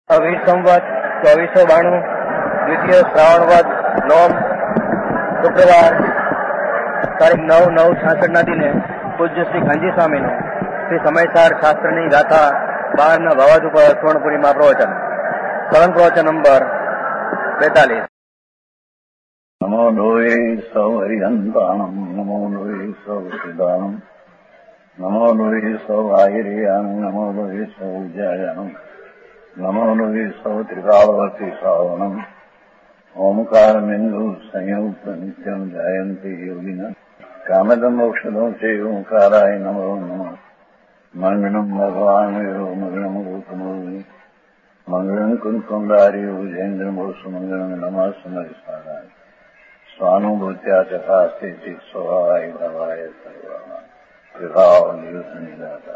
संवत 2492 द्वितीय श्रावणवद नोम शुक्रवार તારીખ 9/9/66 દિને પૂજ્ય શ્રી ગાંધી સ્વામીનું શ્રી સમયસાર શાસ્ત્રની ગાથા 12 ભવાદ ઉપર સુવર્ણપુરીમાં પ્રવચન. સળંગ પ્રવચન નંબર 42. નમો લોહે સૌ હરિહંતાણમ નમો લોહે સૌ સિદ્ધાણમ નમો લોહે સૌ આયર્યાન નમો લોહે સૌ જયાનમ નમો લોહે સૌ ત્રિકાળવતી શ્રાવણમ ઓમકારમેન્દુ સંયુક્ત નિત્યમ જાયંતી યોગિના કામદમ મોક્ષદમ સે ઓંકારાય નમો નમઃ. મંગળમ ભગવાન મંગળમ ગૌતમોની મંગળમ કુંકુંડાર્યો જૈન્દ્રમોષ મંગળમ નમઃ સમયસારાય સ્વાનુભૂત્યા ચકાસ્તે ચિત સ્વભાવાય ભવાય સર્વમાં વિભાવ નિદાતા.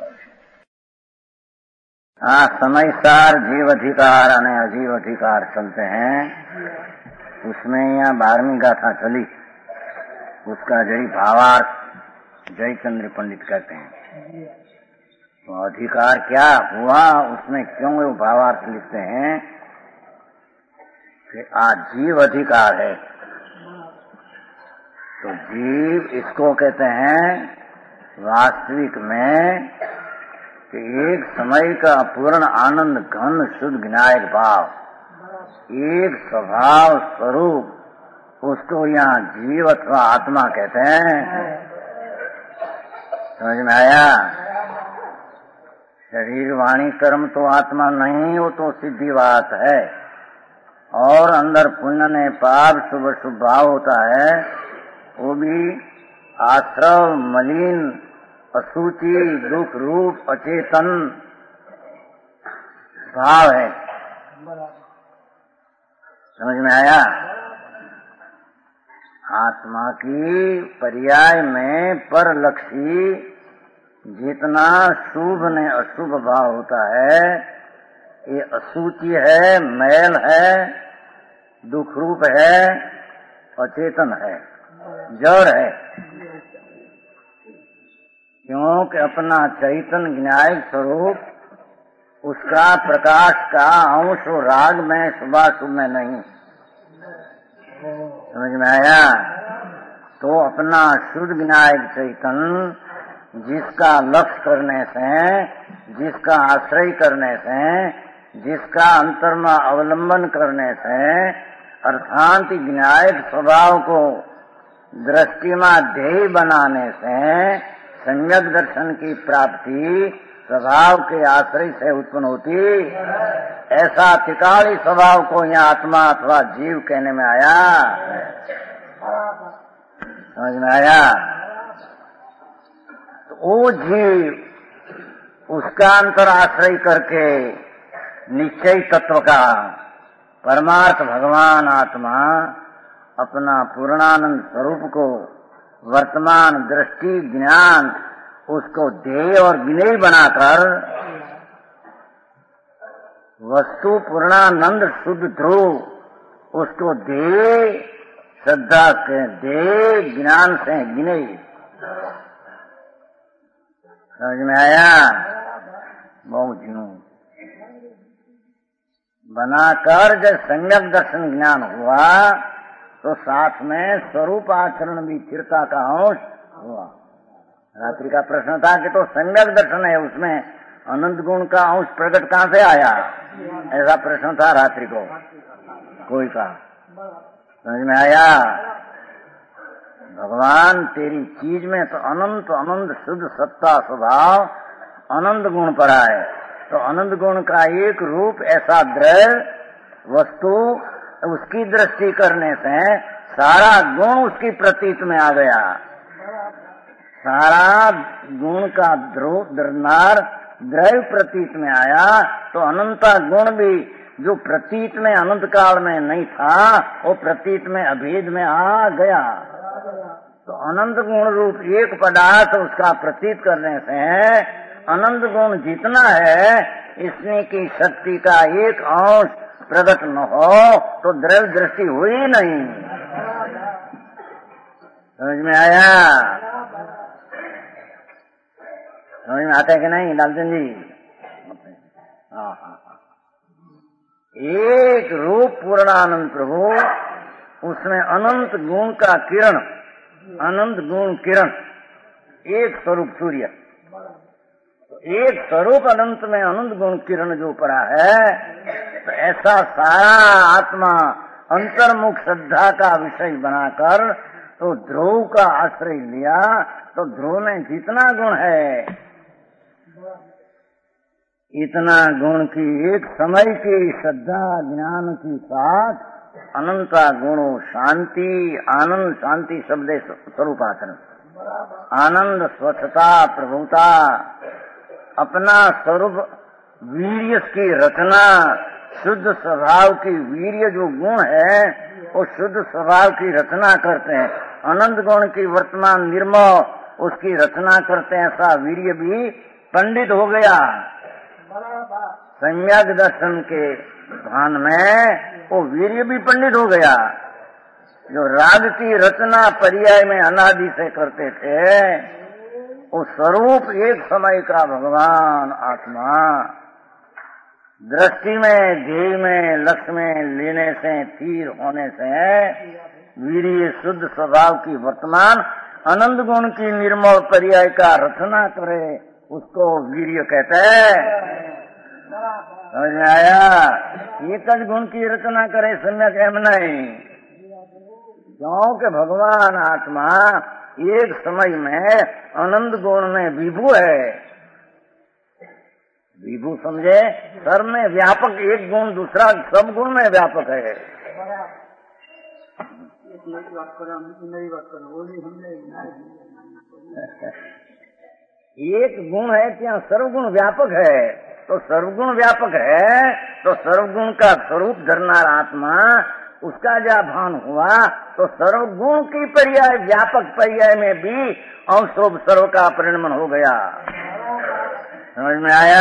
हाँ, समयसार जीव अधिकार और अजीव अधिकार चलते हैं. उसमें यहाँ 12वीं गाथा चली, उसका जय भावार्थ जयचंद्र पंडित कहते हैं. तो अधिकार क्या हुआ, उसमें क्यों वो भावार्थ लिखते हैं कि जीव अधिकार है. तो जीव इसको कहते हैं वास्तविक में कि एक समय का पूर्ण आनंद घन शुद्ध विनायक भाव, एक स्वभाव स्वरूप, उसको यहाँ जीव अथवा आत्मा कहते हैं. समझ में आया? शरीर वाणी कर्म तो आत्मा नहीं, वो तो सिद्धि बात है. और अंदर पुण्य ने पाप शुभ शुभ भाव होता है, वो भी आश्रव मलिन असूचि दुख रूप अचेतन भाव है. समझ में आया? आत्मा की पर्याय में परलक्षी जितना शुभ ने अशुभ भाव होता है, ये असूचि है, मैल है, दुख रूप है, अचेतन है, जड़ है. क्योंकि अपना चैतन्य विनायक स्वरूप उसका प्रकाश का अंश राग में शुभाशुभ में नहीं. समझ में आया? तो अपना शुद्ध विनायक चैतन्य जिसका लक्ष्य करने से, जिसका आश्रय करने से, जिसका अंतर्मा अवलंबन करने से, अर्थात विनायक स्वभाव को दृष्टिमा ध्येय बनाने से सम्यक दर्शन की प्राप्ति स्वभाव के आश्रय से उत्पन्न होती. ऐसा त्रिकाली स्वभाव को यहाँ आत्मा अथवा जीव कहने में आया. समझ में आया? तो वो जीव उसका अंतर आश्रय करके निश्चय तत्व का परमार्थ भगवान आत्मा अपना पूर्णानंद स्वरूप को वर्तमान दृष्टि ज्ञान उसको ध्येय और विनय बनाकर वस्तु पूर्णानंद शुद्ध ध्रुव उसको ध्येय श्रद्धा से ध्येय ज्ञान से विनय. समझ में आया? बहुत बनाकर जब सम्यक दर्शन ज्ञान हुआ तो साथ में स्वरूप आचरण भी चिरता का अंश हुआ. रात्रि का प्रश्न था कि तो सम्यक दर्शन है, उसमें अनंत गुण का अंश प्रकट कहाँ से आया, ऐसा प्रश्न था रात्रि को कोई का. समझ में आया? भगवान तेरी चीज में तो अनंत अनंत शुद्ध सत्ता स्वभाव अनंत गुण पर आए, तो अनंत गुण का एक रूप ऐसा द्रव्य वस्तु उसकी दृष्टि करने से सारा गुण उसकी प्रतीत में आ गया. सारा गुण का द्रव्य प्रतीत में आया, तो अनंता गुण भी जो प्रतीत में अनंत काल में नहीं था वो प्रतीत में अभेद में आ गया. तो अनंत गुण रूप एक पदार्थ उसका प्रतीत करने से अनंत गुण जितना है इसमें की शक्ति का एक अंश प्रकट न हो तो द्रव्य दृष्टि हुई नहीं. समझ में आया? समझ में आता है कि नहीं लालचंद जी? हाँ. एक रूप पूर्णानंद प्रभु, उसमें अनंत गुण का किरण, अनंत गुण किरण, एक स्वरूप सूर्य, एक स्वरूप अनंत में अनंत गुण किरण जो पड़ा है, तो ऐसा सारा आत्मा अंतर्मुख श्रद्धा का विषय बनाकर तो ध्रुव का आश्रय लिया, तो ध्रुव में जितना गुण है, इतना गुण की एक समय की श्रद्धा ज्ञान की साथ अनंता गुणों शांति आनंद, शांति शब्द स्वरूपाचरण, आनंद स्वच्छता प्रभुता, अपना स्वरूप वीर्य की रचना, शुद्ध स्वभाव की वीर्य जो गुण है वो शुद्ध स्वभाव की रचना करते हैं, अनंत गुण की वर्तमान निर्मल उसकी रचना करते हैं। ऐसा वीर्य भी पंडित हो गया, सम्यक दर्शन के भान में वो वीर्य भी पंडित हो गया। जो राग की रचना पर्याय में अनादि से करते थे, वो स्वरूप एक समय का भगवान आत्मा दृष्टि में, ध्येय में, लक्ष्य में लेने से, तीर होने से वीर्य शुद्ध स्वभाव की वर्तमान अनंत गुण की निर्मल पर्याय का रचना करे, उसको वीर्य कहते हैं। समझ में आया? एक गुण की रचना करे सम्यक एम नहीं, क्योंकि भगवान आत्मा एक समय में अनंत गुण में विभु है। विभु समझे, सर्व में व्यापक, एक गुण दूसरा सब गुण में व्यापक है। एक गुण है क्या सर्वगुण व्यापक है, तो सर्वगुण व्यापक है तो सर्वगुण का स्वरूप धरनार आत्मा, उसका जब भान हुआ तो सर्वगुण की पर्याय व्यापक पर्याय में भी अंशरूप सर्व का परिणमन हो गया। समझ में आया?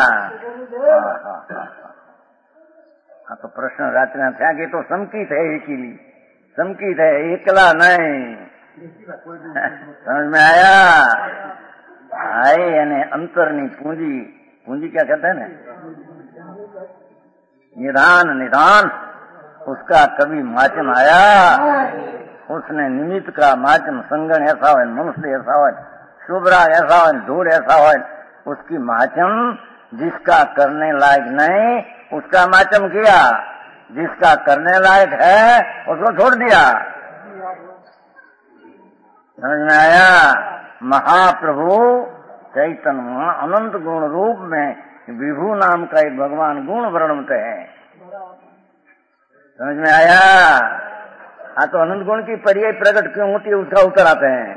हाँ, तो प्रश्न रात्रि था कि तो संकित है, एक ही संकित है, एकला नहीं। समझ में आया? आए यानी अंतरनी पूंजी, पूंजी क्या कहते हैं ना, निधान, निधान उसका कभी माचम आया, उसने निमित्त का माचम, संगण ऐसा हो, मनुष्य ऐसा हो, शुभराग ऐसा हो, धूल ऐसा हो, उसकी माचम जिसका करने लायक नहीं उसका माचम किया, जिसका करने लायक है उसको छोड़ दिया। समझ में आया? महाप्रभु चैतन्य अनंत गुण रूप में विभु नाम का एक भगवान गुण वर्णनते हैं। समझ में आया? हाँ, तो अनंत गुण की पर्याय प्रकट क्यों होती है उसका उत्तर आते हैं।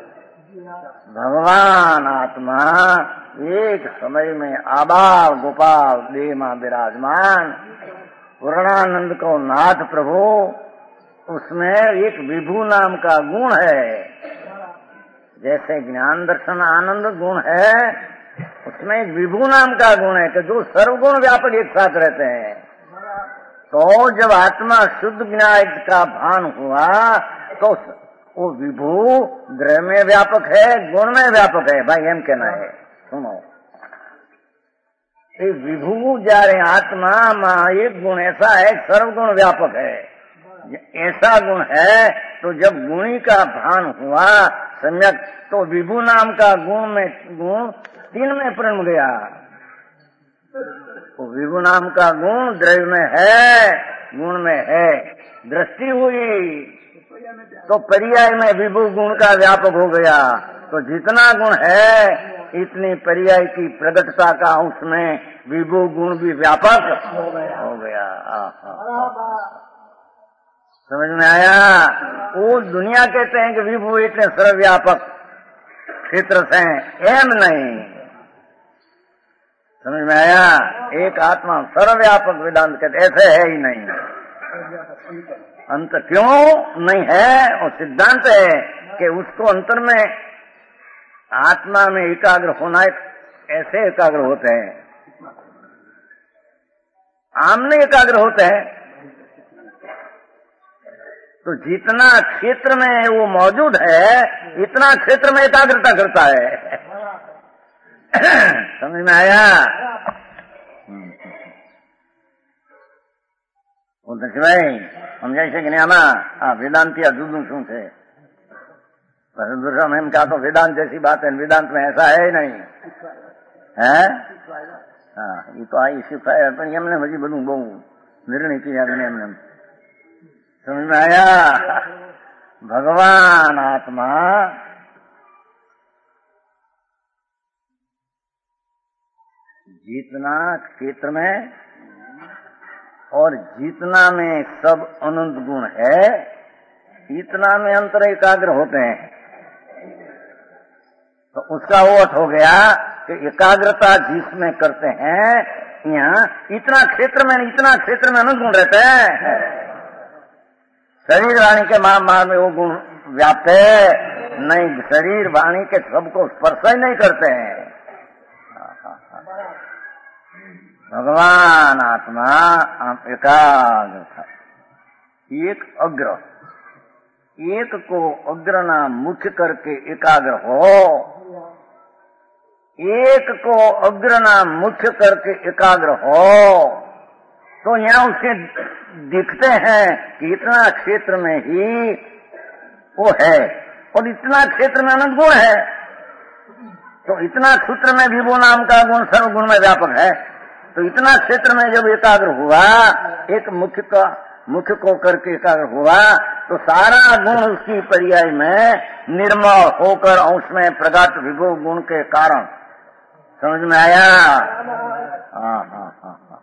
भगवान आत्मा एक समय में आबाल गोपाल देह में विराजमान, पूर्णानंद को नाथ प्रभु, उसमें एक विभु नाम का गुण है। जैसे ज्ञान दर्शन आनंद गुण है, उसमें एक विभु नाम का गुण है कि जो सर्वगुण व्यापक एक साथ रहते हैं। तो जब आत्मा शुद्ध ज्ञान का भान हुआ तो वो विभु द्रव्य में व्यापक है, गुण में व्यापक है। भाई एम कहना है, सुनो, ये विभु जा रहे आत्मा में एक गुण ऐसा है, सर्वगुण व्यापक है, ऐसा गुण है। तो जब गुणी का भान हुआ सम्यक, तो विभु नाम का गुण तीन में परिणम गया। तो विभु नाम का गुण द्रव्य में है, गुण में है, दृष्टि हुई तो पर्याय में विभु गुण का व्यापक हो गया। तो जितना गुण है इतनी पर्याय की प्रगटता का उसमें विभु गुण भी व्यापक हो गया। समझ में आया? वो दुनिया कहते हैं कि विभु इतने सर्वव्यापक क्षेत्र से, एम नहीं। समझ में आया? एक आत्मा सर्वव्यापक वेदांत कहते, ऐसे है ही नहीं। अंत क्यों नहीं है? और सिद्धांत है कि उसको अंतर में आत्मा में एकाग्र होना, ऐसे एकाग्र होते हैं, आमने एकाग्र होते हैं। तो जितना क्षेत्र में वो मौजूद है इतना क्षेत्र में एकाग्रता करता है। समझ में आया? દશભાઈ સમજાય છે કે નહીં આમાં? આ વેદાંત या જુદું શું છે? परम का तो वेदांत जैसी बात है, वेदांत में ऐसा है ही नहीं है। हाँ, ये तो आई सिखाया પણ એમને હજી બધું બહુ નિર્ણય કર્યા એમને समझ में आया? भगवान आत्मा जितना क्षेत्र में और जितना में सब अनंत गुण है, इतना में अंतर एकाग्र होते हैं। तो उसका वो अर्थ हो गया कि एकाग्रता जिसमें करते हैं, यहाँ इतना क्षेत्र में अनंत गुण रहते हैं। शरीर वाणी के मार में वो गुण व्याप्त है नहीं, शरीर वाणी के सबको स्पर्श ही नहीं करते हैं। भगवान आत्मा एकाग्र, एक अग्र, एक को अग्रना मुख्य करके एकाग्र हो, एक को अग्रना मुख्य करके एकाग्र हो, तो यहाँ उसके दिखते हैं कि इतना क्षेत्र में ही वो है और इतना क्षेत्र में अनंत गुण है। तो इतना क्षेत्र में भी वो नाम का गुण सर्वगुण में व्यापक है। तो इतना क्षेत्र में जब एकाग्र हुआ, एक मुख्य को करके एकाग्र हुआ, तो सारा गुण उसकी पर्याय में निर्मल होकर अंश में प्रगट विभो गुण के कारण। समझ में आया? हाँ हाँ हाँ हाँ।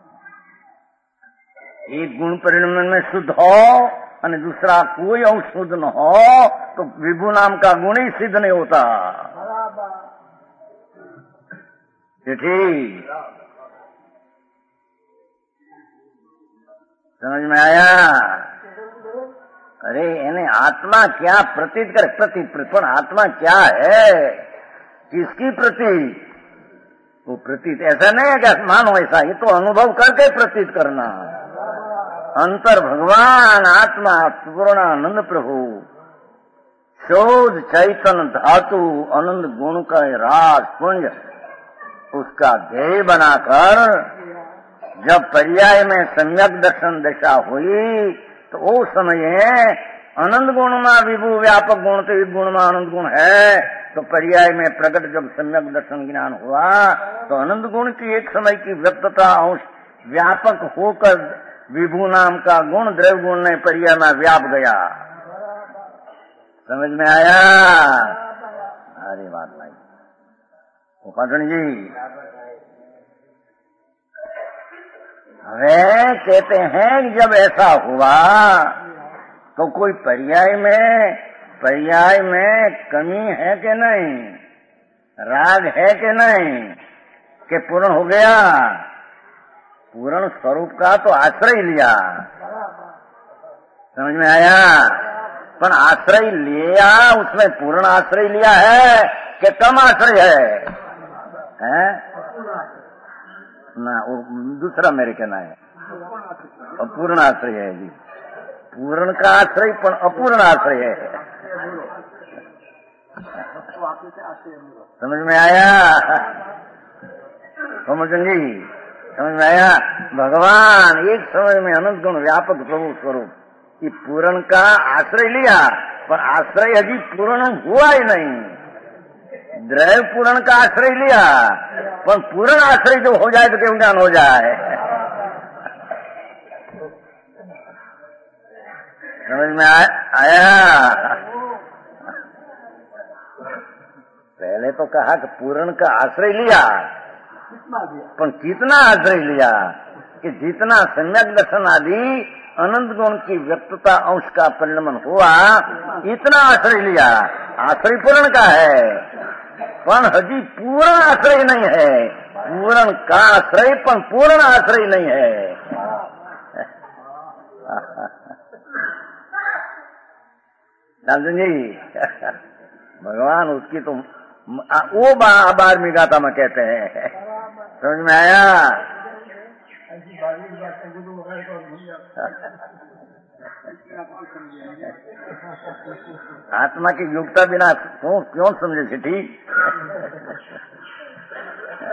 एक गुण परिणाम में शुद्ध हो और दूसरा कोई अंश शुद्ध न हो तो विभु नाम का गुण ही सिद्ध नहीं होता। ठीक, समझ में आया? अरे यानी आत्मा क्या प्रतीत करे? प्रतीत पर आत्मा क्या है? किसकी प्रतीत? वो प्रतीत ऐसा नहीं है कि मानो ऐसा, ये तो अनुभव करके प्रतीत करना। अंतर भगवान आत्मा पूर्णानंद प्रभु शोध चैतन्य धातु अनंत गुण का राज पुंज, उसका ध्येय बनाकर जब पर्याय में सम्यक दर्शन दशा हुई तो वो समय अनंत गुण में विभु व्यापक गुण, तो एक गुण में अनंत गुण है। तो पर्याय में प्रकट जब सम्यक दर्शन ज्ञान हुआ तो अनंत गुण की एक समय की व्यक्तता अंश व्यापक होकर विभु नाम का गुण द्रव्य गुण ने पर्याय में व्याप गया। समझ में आया? अरे बात भाई उपासन जी, वे कहते हैं कि जब ऐसा हुआ तो कोई पर्याय में कमी है कि नहीं, राग है कि नहीं, कि पूर्ण हो गया? पूर्ण स्वरूप का तो आश्रय लिया। समझ में आया? पर आश्रय लिया, उसमें पूर्ण आश्रय लिया है कि कम आश्रय है? ना, वो दूसरा मेरे कहना है अपूर्ण आश्रय है जी। पूर्ण का आश्रय पण अपूर्ण आश्रय है। समझ में आया? समझेंगी? समझ में आया? भगवान एक समय में अनंत गुण व्यापक प्रभु स्वरूप, ये पूर्ण का आश्रय लिया पर आश्रय अभी पूर्ण हुआ ही नहीं। द्रव्य पूर्ण का आश्रय लिया पर पूर्ण आश्रय जो हो जाए तो क्यों ज्ञान हो जाए? समझ में आया? पहले तो कहा कि पूर्ण का आश्रय लिया, पर कितना आश्रय लिया कि जितना सम्यक दर्शन आदि अनंत गुण की व्यक्तता अंश का परिणमन हुआ, इतना आश्रय लिया। आश्रय पूर्ण का है पण हजी पूर्ण आश्रय नहीं है। पूर्ण का आश्रय पण पूर्ण आश्रय नहीं है। समझे जी? भगवान उसकी तो वो 12वीं गाथा में कहते हैं। समझ में आया? आत्मा की योग्यता बिना क्यों समझे सेठी?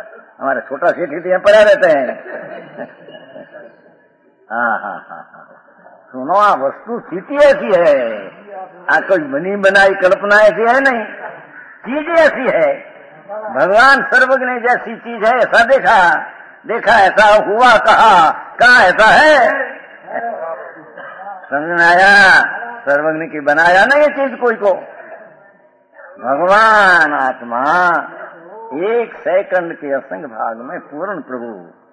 हमारे छोटा सेठी तो यहाँ पड़ा रहते हैं। हाँ हाँ हाँ हाँ। सुनो, वस्तु स्थिति ऐसी है, कोई बनी बनाई कल्पना ऐसी है नहीं, चीज ऐसी है। भगवान सर्वज्ञ जैसी चीज है, ऐसा देखा ऐसा हुआ, कहा ऐसा है। समझ में आया? सर्वज्ञ की बनाया नहीं चीज कोई को। भगवान आत्मा एक सेकंड के असंग भाग में पूर्ण प्रभु,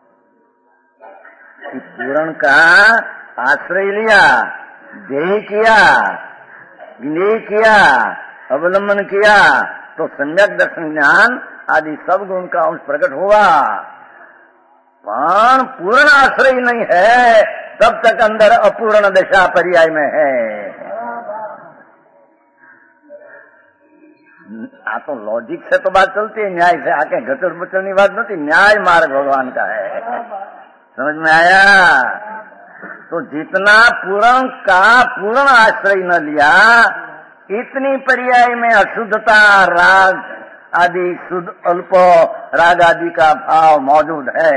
पूर्ण का आश्रय लिया, देह किया, विनय किया, अवलंबन किया, तो सम्यक दर्शन ज्ञान आदि सब गुण का अंश प्रकट हुआ। पण पूर्ण आश्रय नहीं है, तब तक अंदर अपूर्ण दशा पर्याय में है। तो लॉजिक से तो बात चलती है, न्याय से आके घचड़ बचड़नी बात नहीं, न्याय मार्ग भगवान का है। समझ में आया? तो जितना पूर्ण का पूर्ण आश्रय न लिया, इतनी पर्याय में अशुद्धता, राग आदि शुद्ध अल्प राग आदि का भाव मौजूद है।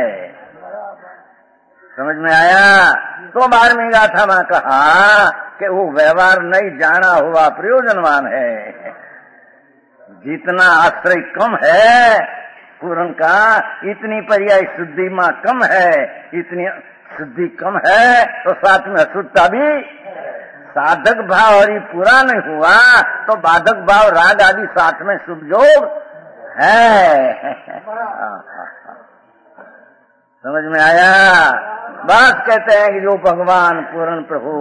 समझ में आया? तो 12वीं गाथा में कहा कि वो व्यवहार नहीं जाना हुआ प्रयोजनवान है। जितना आश्रय कम है पूर्ण का, इतनी पर्याय शुद्धि में कम है, इतनी शुद्धि कम है तो साथ में अशुद्धता भी। साधक भाव और पूरा नहीं हुआ तो बाधक भाव राग आदि साथ में शुभ जोग है। समझ में आया? बात कहते हैं कि जो भगवान पूर्ण प्रभु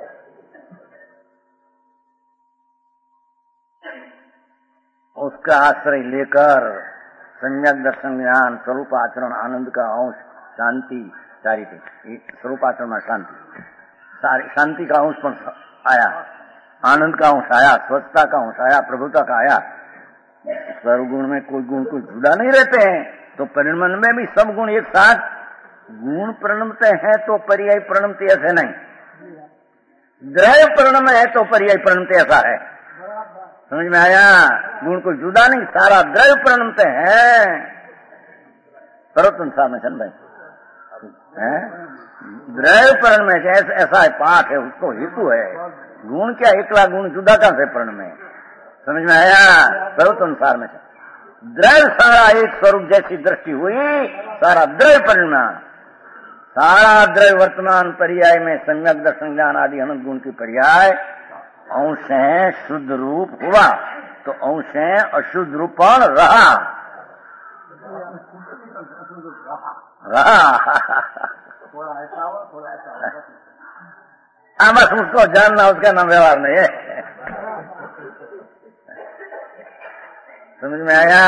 उसका आश्रय लेकर सम्यक दर्शन ज्ञान स्वरूप आचरण आनंद का अंश शांति सारी थी। स्वरूप आचरण में शांति सारी, शांति का अंश पर आया, आनंद का अंश आया, स्वच्छता का अंश आया, प्रभुता का आया। सर्वगुण में कोई गुण कोई जुदा नहीं रहते हैं, तो परिणमन में भी सब गुण एक साथ गुण परिणमते हैं तो पर्याय परिणमते ऐसे नहीं, द्रव्य परिणम है तो पर्याय परिणमते ऐसा है। समझ में आया? गुण को जुदा नहीं, सारा द्रव्य परिणमते हैं। करो तुम सामने भाई, द्रव्य परिणम ऐसा है, पाठ है, उसको हेतु है। गुण क्या एकला गुण जुदा का से परिणम है। समझ में आया? करो तुम सार में द्रव्य सारा एक स्वरूप जैसी दृष्टि हुई, सारा द्रव्य परिणाम, सारा द्रव्य वर्तमान पर्याय में सम्यक दर्शन ज्ञान आदि अनंत गुण की पर्याय अंश है, शुद्ध रूप हुआ तो अंश है अशुद्ध रूपण रहा। बस उसको जानना, उसका नाम व्यवहार नहीं है। समझ में आया?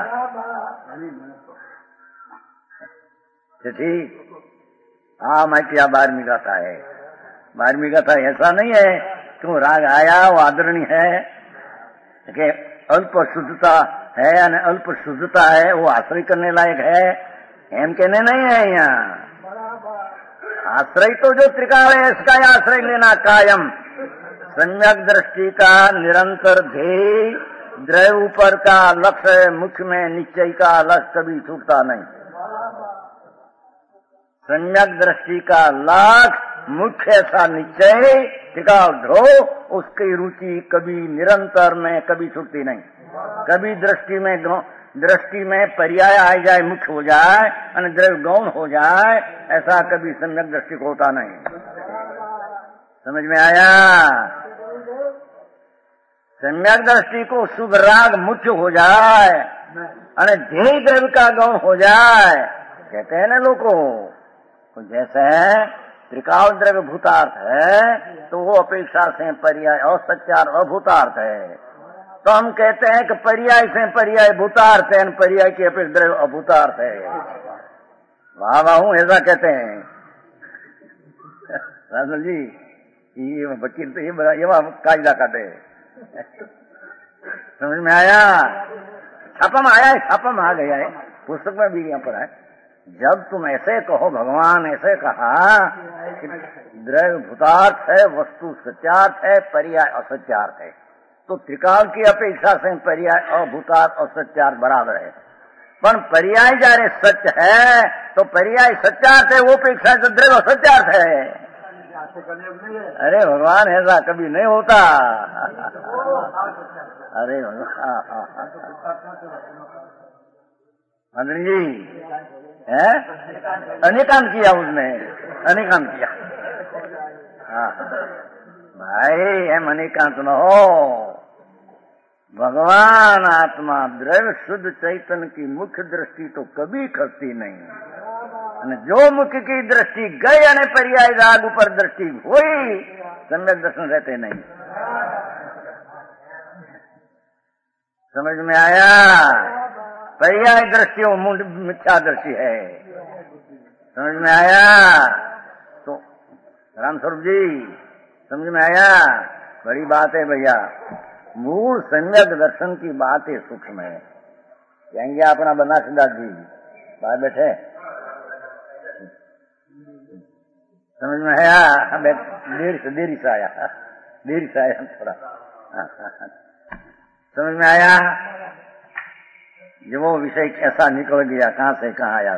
ठीक। हाँ, मैं क्या 12वीं गाथा है। 12वीं गाथा ऐसा नहीं है क्यों राग आया वो आदरणीय है कि अल्प शुद्धता है या अल्प शुद्धता है वो आश्रय करने लायक है, एम कहने नहीं है। यहाँ आश्रय तो जो त्रिकाल है इसका आश्रय लेना कायम, सम्यक दृष्टि का निरंतर ध्येय, द्रव्य ऊपर का लक्ष्य, मुख्य में निश्चय का लक्ष्य कभी छूटता नहीं। सम्यक दृष्टि का लक्ष्य मुख्य ऐसा निश्चय टिकाव ध्रुव, उसकी रुचि कभी निरंतर में कभी छूटती नहीं। कभी दृष्टि में पर्याय आ जाए, मुख्य हो जाए और द्रव्य गौण हो जाए, ऐसा कभी सम्यक दृष्टि को होता नहीं। समझ में आया? सम्यक दृष्टि को शुभ राग मुख्य हो जाए और ध्येय द्रव्य का गौण हो जाए, कहते हैं ना लोगों को, जैसे त्रिकाल द्रव्य भूतार्थ है तो वो अपेक्षा से पर्याय और सत्यार अभूतार्थ है। तो हम कहते हैं कि पर्याय से पर्याय भूतार्थ है, पर्याय की अपेक्षा द्रव्य अभूतार्थ है। वाह वाह हूँ ऐसा कहते हैं राजल जी। ये वकील तो ये कायदा काटे। समझ में आया? छापा में आया है, छापा में आ गया है, पुस्तक में भी यहाँ पर है। जब तुम ऐसे कहो, भगवान ऐसे कहा कि द्रव्य भूतार्थ है, वस्तु सत्यार्थ है, पर्याय असत्यार्थ है, तो त्रिकाल की अपेक्षा से पर्याय अभूतार्थ और सत्यार्थ बराबर है। पर पर्याय जारे सत्य है तो पर्याय सत्यार्थ है, वो अपेक्षा से द्रव्य असत्यार्थ है। अरे भगवान ऐसा कभी नहीं होता। अरे भगवान मंत्री जी है अनेकांत किया उसने, अनेकांत किया। हाँ भाई हम अनेकांत न हो। भगवान आत्मा द्रव्य शुद्ध चैतन्य की मुख्य दृष्टि तो कभी खसती नहीं। जो मुख्य की दृष्टि गई यानी पर्याय राग ऊपर दृष्टि हुई, सम्यक दर्शन रहते नहीं। समझ में आया? पर्याय दृष्टि वो मिथ्या दृष्टि है। समझ में आया? तो राम स्वरूप जी समझ में आया? बड़ी बात है भैया। मूल सम्यक दर्शन की बात है, सूक्ष्म है। कहेंगे अपना बना सिद्धार्थ जी बाहर बैठे, समझ में आया? देरी से आया थोड़ा। समझ में आया? जो वो विषय कैसा निकल गया, कहाँ से कहाँ आया।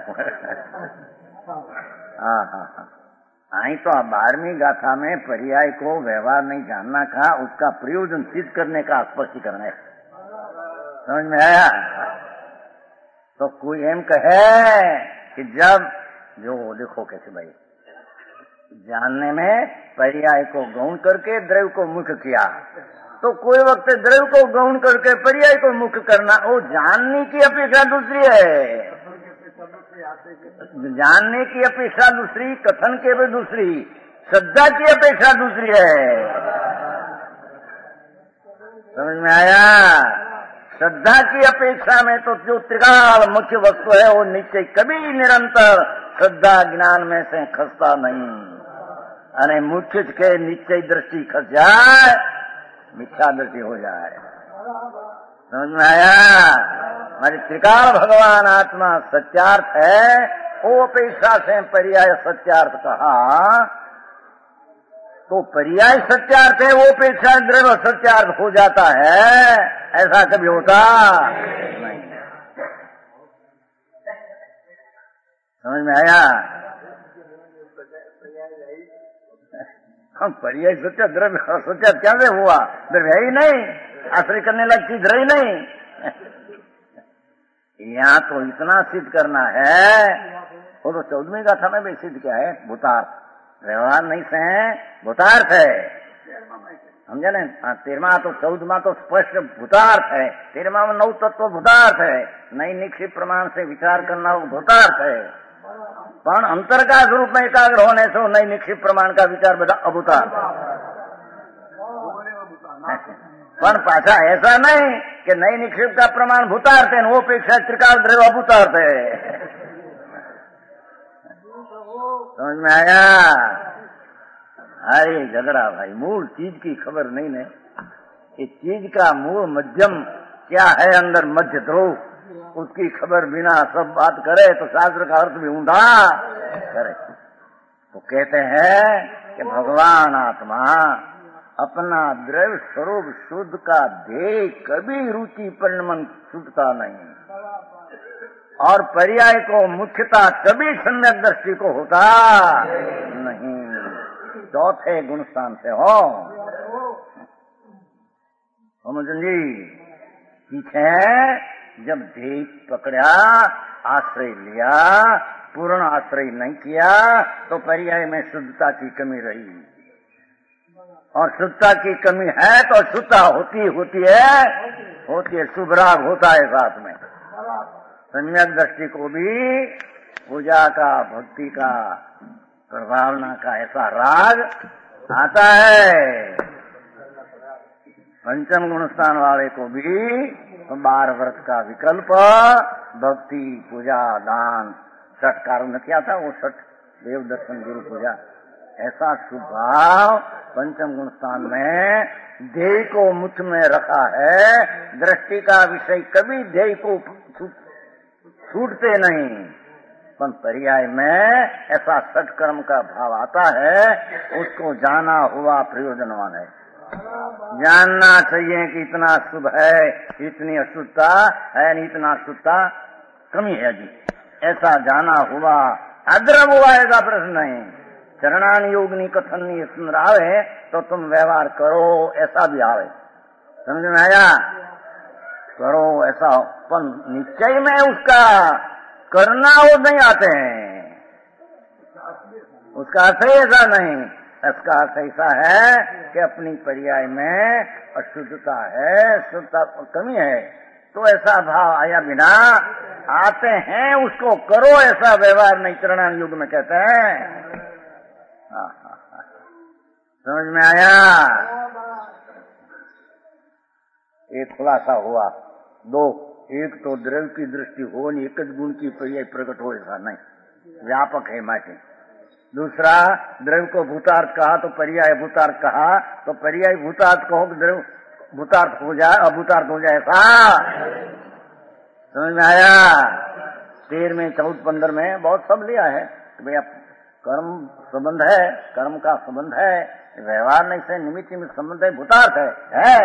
हाँ आई तो 12वीं गाथा में पर्याय को व्यवहार नहीं जानना कहा, उसका प्रयोजन सिद्ध करने का स्पष्टीकरण है। समझ में आया? तो कोई एम कहे कि जब जो देखो कैसे भाई जानने में पर्याय को गौण करके द्रव्य को मुख्य किया, तो कोई वक्त द्रव्य को गौण करके पर्याय को मुख्य करना वो जानने की अपेक्षा दूसरी है। जानने की अपेक्षा दूसरी, कथन के भी दूसरी, श्रद्धा की अपेक्षा दूसरी है। समझ में आया? श्रद्धा की अपेक्षा में तो जो त्रिकाल मुख्य वस्तु है वो निश्चय कभी निरंतर श्रद्धा ज्ञान में से खसता नहीं। अरे मुख्य के निश्चय दृष्टि खस जाए, मिथ्या दृष्टि हो जाए। समझ में आया? हमारी त्रिकाल भगवान आत्मा सत्यार्थ है, वो अपेक्षा से पर्याय सत्यार्थ कहा, तो पर्याय सत्यार्थ है, वो अपेक्षा द्रव्य सत्यार्थ हो जाता है। ऐसा कभी होता नहीं। समझ में आया? हम पर्याय सत्य द्रव्य सत्यार्थ क्या से हुआ? द्रव्य ही नहीं, आश्रय करने लग चीज रही नहीं। यहाँ तो इतना सिद्ध करना है, वो तो 14वीं गाथा में भी सिद्ध किया है। भूतार्थ व्यवहार नहीं से है, भूतार्थ है। समझे न? 13वां तो 14वां तो स्पष्ट भूतार्थ है। 13वां में 9 तत्व भूतार्थ है। नई निक्षिप प्रमाण से विचार करना वो भूतार्थ है। पण अंतर का स्वरूप में एकाग्र होने से वो नई निक्षिप प्रमाण का विचार बता अभूतार्थ। पण पाछा ऐसा नहीं कि नई निक्षेप का प्रमाण भूतार्थ है, वो अपेक्षा त्रिकाल द्रव्य अभूतार्थ है। समझ में आया? अरे झगड़ा भाई, मूल चीज की खबर नहीं है। इस चीज का मूल मध्यम क्या है, अंदर मध्य ध्रुव, उसकी खबर बिना सब बात करे तो शास्त्र का अर्थ भी ऊंधा करे। तो कहते हैं कि भगवान आत्मा अपना द्रव्य स्वरूप शुद्ध का ध्येय कभी रुचि परिणमन छूटता नहीं, और पर्याय को मुख्यता कभी सम्यक दृष्टि को होता नहीं। चौथे गुण स्थान से हो समझन जी। पीछे जब ध्येय पकड़ा, आश्रय लिया, पूर्ण आश्रय नहीं किया, तो पर्याय में शुद्धता की कमी रही, और शुद्धता की कमी है तो शुद्धता होती है, शुभ राग होता है साथ में। सम्यक दृष्टि को भी पूजा का, भक्ति का, प्रभावना का ऐसा राग आता है। पंचम गुण स्थान वाले को भी 12 व्रत का विकल्प, भक्ति, पूजा, दान, 6 कारण नहीं आता, वो 6 देव दर्शन गुरु पूजा, ऐसा स्वभाव पंचम गुण स्थान में ध्येय को मुख्य में रखा है। दृष्टि का विषय कभी ध्येय को छूटते नहीं, पर पर्याय में ऐसा सत्कर्म का भाव आता है, उसको जाना हुआ प्रयोजनवान है। जानना चाहिए कि इतना शुभ है, इतनी अशुद्धता है, इतना शुद्धता कमी है जी, ऐसा जाना हुआ। अद्रव हुआ ऐसा प्रश्न नहीं, चरणान योगनी कथन सुन आवे तो तुम व्यवहार करो, ऐसा भी आवे। समझ में आया? करो ऐसा, पर निश्चय में उसका करना वो नहीं आते हैं, उसका अर्थ ही ऐसा नहीं। इसका अर्थ ऐसा है कि अपनी पर्याय में अशुद्धता है, शुद्धता कमी है, तो ऐसा भाव आया बिना आते हैं उसको करो, ऐसा व्यवहार नहीं चरणान युग में कहते हैं। समझ में आया? एक खुलासा हुआ। दो, एक तो द्रव्य की दृष्टि हो नहीं, एक गुण की पर्याय प्रकट हो, ऐसा नहीं, व्यापक है माटे। दूसरा, द्रव्य को भूतार्थ कहा तो पर्याय भूतार्थ कहा, तो पर्याय भूतार्थ कहो कि द्रव्य भूतार्थ हो जाए, अभूतार्थ हो जाए, ऐसा समझ में आया? 13, 14, 15 में बहुत सब लिया है कि भैया कर्म संबंध है, कर्म का संबंध है, व्यवहार नहीं से निमित्त निमित्त संबंध है, भूतार्थ है।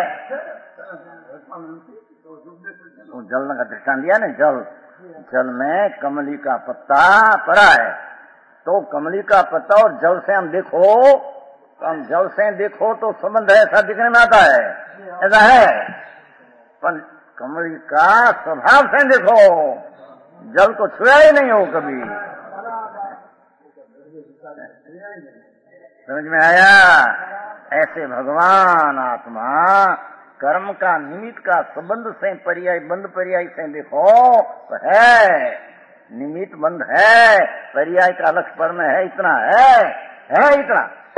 तो जल का दृष्टांत दिया ना, जल में कमली का पत्ता पड़ा है, तो कमली का पत्ता और जल से हम देखो, तो हम जल से देखो तो संबंध है, ऐसा दिखने में आता है, ऐसा है। पर कमली का स्वभाव से देखो, जल को छुआ ही नहीं हो कभी। समझ में आया? ऐसे भगवान आत्मा कर्म का निमित्त का संबंध से पर्याय बंद पर्याय से देखो तो है, निमित्त बंद है, पर्याय का लक्ष्य पर में है, इतना है इतना।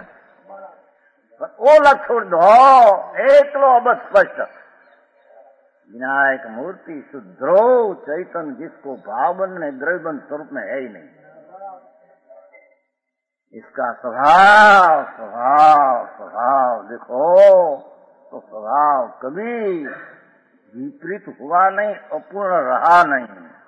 वो लक्ष्य छोड़ दो, एक लो अब स्पष्ट विनायक मूर्ति शुद्रो चैतन्य, जिसको भावबंध नहीं द्रव्यबंध स्वरूप में है ही नहीं। इसका स्वभाव स्वभाव स्वभाव देखो तो स्वभाव कभी विपरीत हुआ नहीं, अपूर्ण रहा नहीं,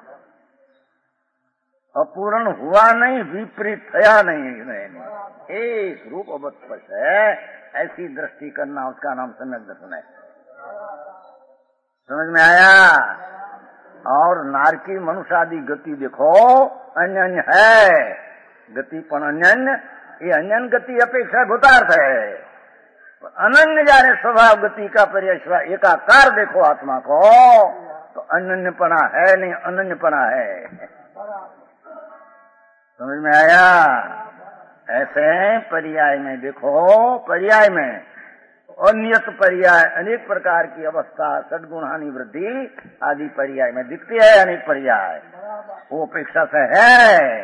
अपूर्ण हुआ नहीं, विपरीत थया नहीं, एक रूप अवस्पष्ट है। ऐसी दृष्टि करना उसका नाम सम्यक दर्शन है। समझ में आया? और नारकी मनुष्य आदि गति देखो अन्य अन्य है, गति पण अन्य, ये अन्य गति अपेक्षा भूतार्थ है। अनन्य जाने स्वभाव गति का पर्याय एकाकार देखो आत्मा को, तो अनन्यपना है नहीं, अनन्यपना है। समझ में आया? ऐसे पर्याय में देखो, पर्याय में अनियत पर्याय, अनेक प्रकार की अवस्था, सद्गुणानी वृद्धि आदि पर्याय में दिखती है, अनेक पर्याय वो अपेक्षा से है।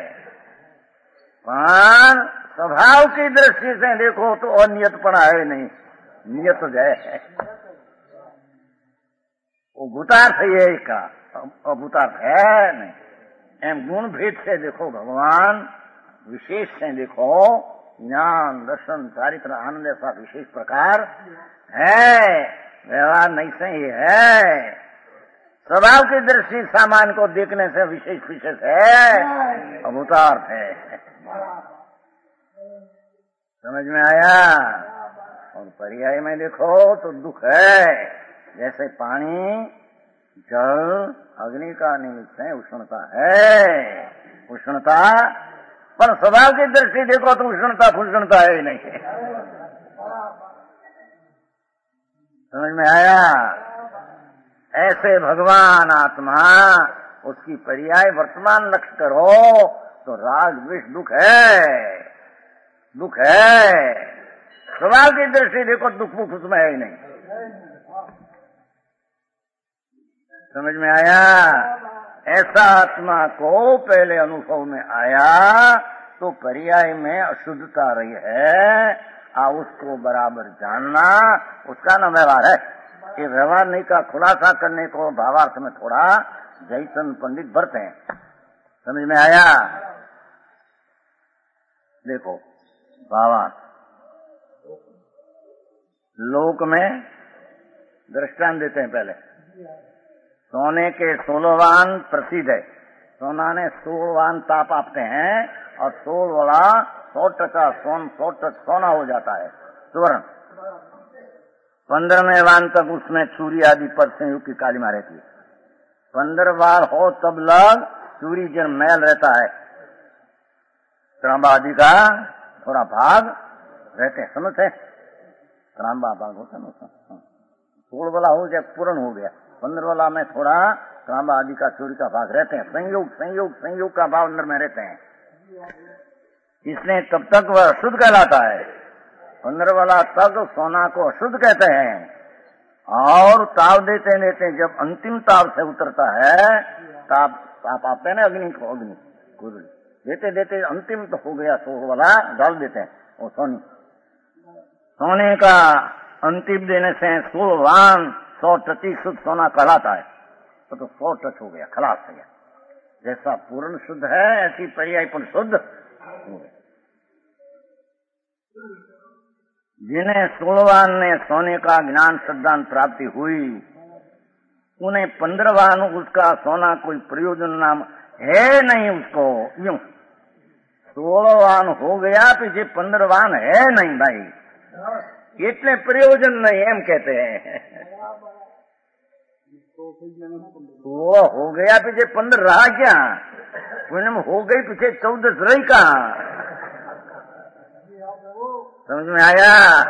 पर स्वभाव की दृष्टि से देखो तो अनियतपना है नहीं, नियत है, वो भूतार्थ है का, अभूतार्थ है नहीं। एम गुण भेद से देखो भगवान, विशेष से देखो, ज्ञान दर्शन चारित्र आनंद ऐसा विशेष प्रकार है, व्यवहार नहीं से ही है। स्वभाव की दृष्टि सामान्य को देखने से विशेष विशेष है, अभूतार्थ है। समझ में आया? और पर्याय में देखो तो दुख है, जैसे पानी जल अग्नि का निमित्त है, उष्णता है, उष्णता, पर स्वभाव की दृष्टि देखो तो उष्णता फुष्णता है ही नहीं। समझ में आया? ऐसे भगवान आत्मा, उसकी पर्याय वर्तमान लक्ष्य करो तो राग द्वेष दुख है, दुख है। स्वभाव की दृष्टि देखो दुख मुख उसमें है ही नहीं। समझ में आया? ऐसा आत्मा को पहले अनुभव में आया तो पर्याय में अशुद्धता रही है, उसको बराबर जानना, उसका नाम व्यवहार है। ये व्यवहार नहीं का खुलासा करने को भावार्थ में थोड़ा जयचंद पंडित बरते हैं। समझ में आया? देखो भावार्थ लोक में दृष्टांत देते हैं। पहले सोने के 16 वान प्रसिद्ध है, सोना ने 16 वान ताप आपते हैं और 16 वाला 100% सोना हो जाता है, स्वर्ण। 15वें वान तक उसमें चूरी आदि पर संयुक्त की कालीमा रहती है। 15 बार हो तब लग चूरी जन मैल रहता है, तांबा आदि का थोड़ा भाग रहते हैं, समझते? त्रांबा भाग होता है ना, 16 वाला हो जाए पूर्ण हो गया, 15 वाला में थोड़ा त्रांबा आदि का चोरी का भाग रहते हैं, संयोग संयोग संयोग का भाव अंदर में रहते हैं, इसलिए तब तक वह अशुद्ध कहलाता है। 15 वाला तक सोना को अशुद्ध कहते हैं, और ताव देते देते जब अंतिम ताव से उतरता है, ताप आते हैं ना अग्नि को, अग्नि गुरुल देते देते अंतिम तो हो गया, 16 वाला डाल देते हैं वो सोने का अंतिम देने से 16वान 100% सोना कहलाता है, तो 100 टच हो गया, खलास हो गया। जैसा पूर्ण शुद्ध है ऐसी पर्याय पण शुद्ध हो गया। जिन्हें 16वान ने सोने का ज्ञान सिद्धांत प्राप्ति हुई, उन्हें 15वान उसका सोना कोई प्रयोजन नाम है नहीं उसको, यूं 16वान हो गया पीछे 15वान है नहीं भाई, इतने प्रयोजन नहीं एम कहते हैं। 16 हो गया पीछे 15 रहा क्या, पूनम हो गई पीछे 14 रही कहाँ, समझ में आया?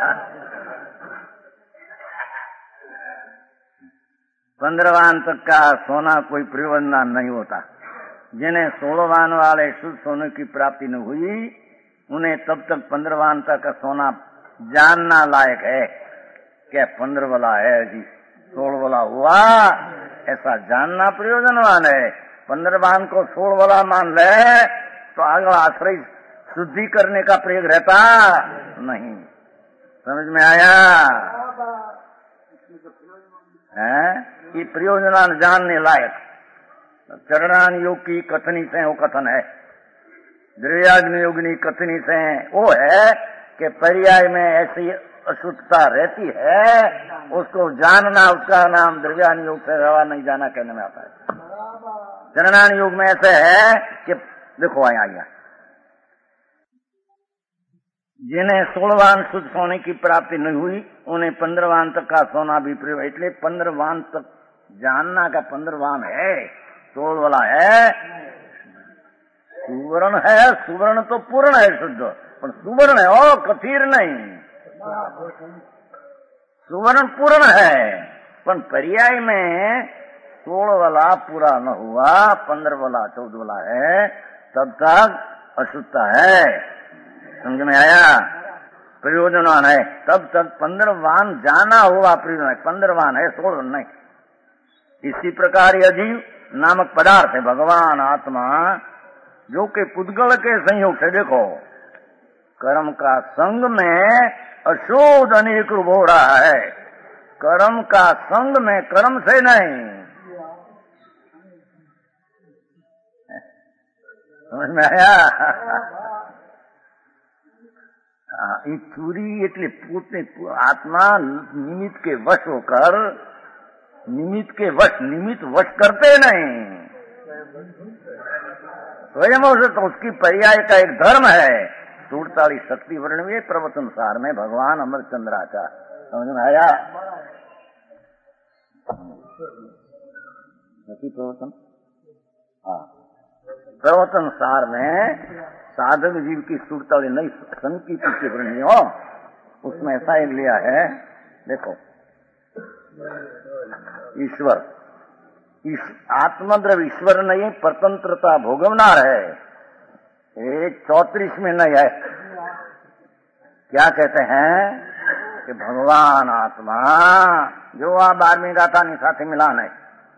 15वान तक का सोना कोई प्रयोजन नहीं होता। जिन्हें 16वान वाले शुद्ध सोने की प्राप्ति न हुई, उन्हें तब तक 15वान तक का सोना जानना लायक है। क्या 15 वाला है जी, 16 वाला हुआ, ऐसा जानना प्रयोजनवान है। 15वान को 16 वाला मान ले तो अगला आश्रय शुद्धि करने का प्रयोग रहता नहीं। समझ में आया? है ये प्रयोजन जानने लायक। चरणान योग की कथनी से वो कथन है, द्रव्याग्नि योगिनी कथनी से वो है कि पर्याय में ऐसी अशुद्धता रहती है, उसको जानना, उसका नाम द्रव्यान योग से रवा नहीं जाना कहने में आता है। चरणान योग में ऐसे है कि देखो आया जिन्हें 16वान शुद्ध सोने की प्राप्ति नहीं हुई, उन्हें 15वान तक का सोना भी प्रयोग, इसलिए 15वान तक जानना का 15वान है, 16 वाला है सुवर्ण है। सुवर्ण तो पूर्ण है शुद्ध, पर सुवर्ण है ओ कथीर नहीं, सुवर्ण पूर्ण है, पर पर्याय में 16 वाला पूरा न हुआ, 15 वाला 14 वाला है, तब तक अशुद्धता है। समझ में आया? प्रयोजनवान है तब तक 15वान जाना हुआ प्रयोजन है, 15वान है 16 नहीं। इसी प्रकार यह जीव नामक पदार्थ है भगवान आत्मा, जो कि पुद्गल के संयोग से देखो कर्म का संग में अशुद्ध अनेक रूप हो रहा है, कर्म का संग में कर्म से नहीं। समझ में आया? चूरी એટલે પોતે आत्मा निमित्त के वश होकर, निमित्त के वश, निमित्त वश करते नहीं, स्वयं तो उसकी पर्याय का एक धर्म है। 47 शक्ति वर्णवीय प्रवचन सार में भगवान अमरचंद्राचार्य। समझ में आया? प्रवचन, हाँ, प्रवचन सार में साधक जीव की 47 नई संकीर्ति के वर्णियों, उसमें ऐसा एक लिया है, देखो ईश्वर, आत्मद्रव ईश्वर नहीं, परतंत्रता भोगवनार है। एक 34 में नहीं है, क्या कहते हैं कि भगवान आत्मा, जो आप 12वीं गाथा नहीं साथी मिलान है,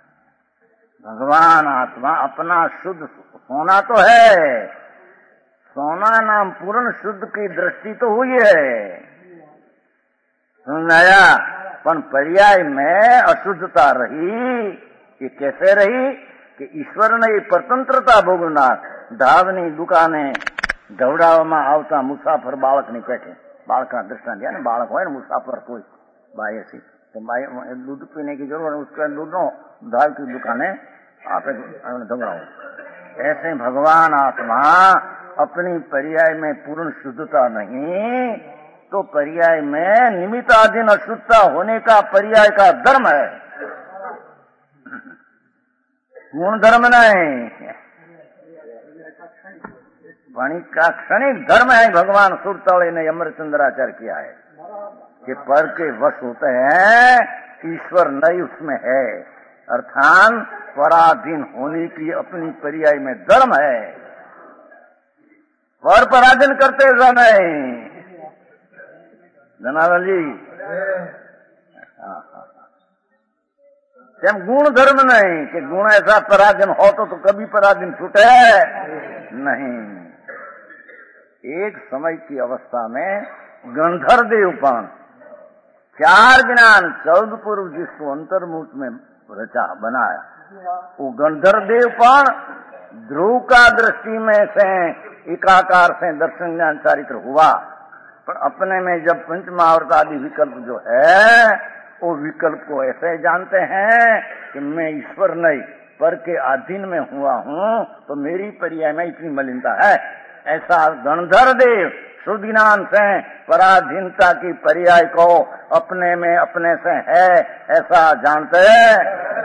भगवान आत्मा अपना शुद्ध सोना तो है, सोना नाम पूर्ण शुद्ध की दृष्टि तो हुई है, सुनाया, पर पर्याय में अशुद्धता रही। ये कैसे रही कि ईश्वर ने परतंत्रता भोगना, ધાવની દુકાને ઢવડાવવામાં આવતા મુસાફર બાળકની પેઠે, બાળકના દૃષ્ટાંત दिया ना, बालक हो मुसाफर कोई बाई ऐसी, तो बाई दूध पीने की जरूरत है, उसके दूध नो धाव की दुकाने आप ढवड़ाओ। ऐसे भगवान आत्मा अपनी पर्याय में पूर्ण शुद्धता नहीं, तो पर्याय में निमित्ताधीन अशुद्धता होने का पर्याय का धर्म है, गुण धर्म नहीं। वाणी का क्षणिक धर्म है भगवान सुरतौली ने अमरचंद्राचार्य किया है कि पर के वश होते हैं, ईश्वर नहीं उसमें है, अर्थात पराधीन होने की अपनी पर्याय में धर्म है। पर पराधीन करते समय जनार्दन जी તેમ ગુણ ધર્મ નહીં કે ગુણ ऐसा पराधीन हो तो कभी पराधीन छूटे नहीं। एक समय की अवस्था में गंधर्व देवपन 4 ज्ञान 14 पूर्व जिसको अंतर्मुख में रचा बनाया, वो गंधर्व देवपन ध्रुव का दृष्टि में से एकाकार से दर्शन ज्ञान चारित्र हुआ, पर अपने में जब पंचमहावर्त आदि विकल्प जो है वो विकल्प को ऐसे जानते हैं कि मैं ईश्वर नहीं पर के अधीन में हुआ हूँ, तो मेरी पर्याय में इतनी मलिनता है। ऐसा गंधर्व देव शुद्ध ज्ञान से पराधीनता की पर्याय को अपने में अपने से है ऐसा जानते हैं।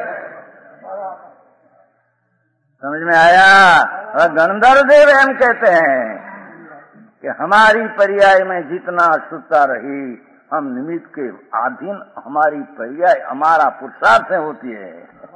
समझ में आया? गंधर्व देव हम कहते हैं कि हमारी पर्याय में जितना शुद्धता रही, हम निमित्त के अधीन, हमारी पर्याय हमारा पुरुषार्थ से होती है।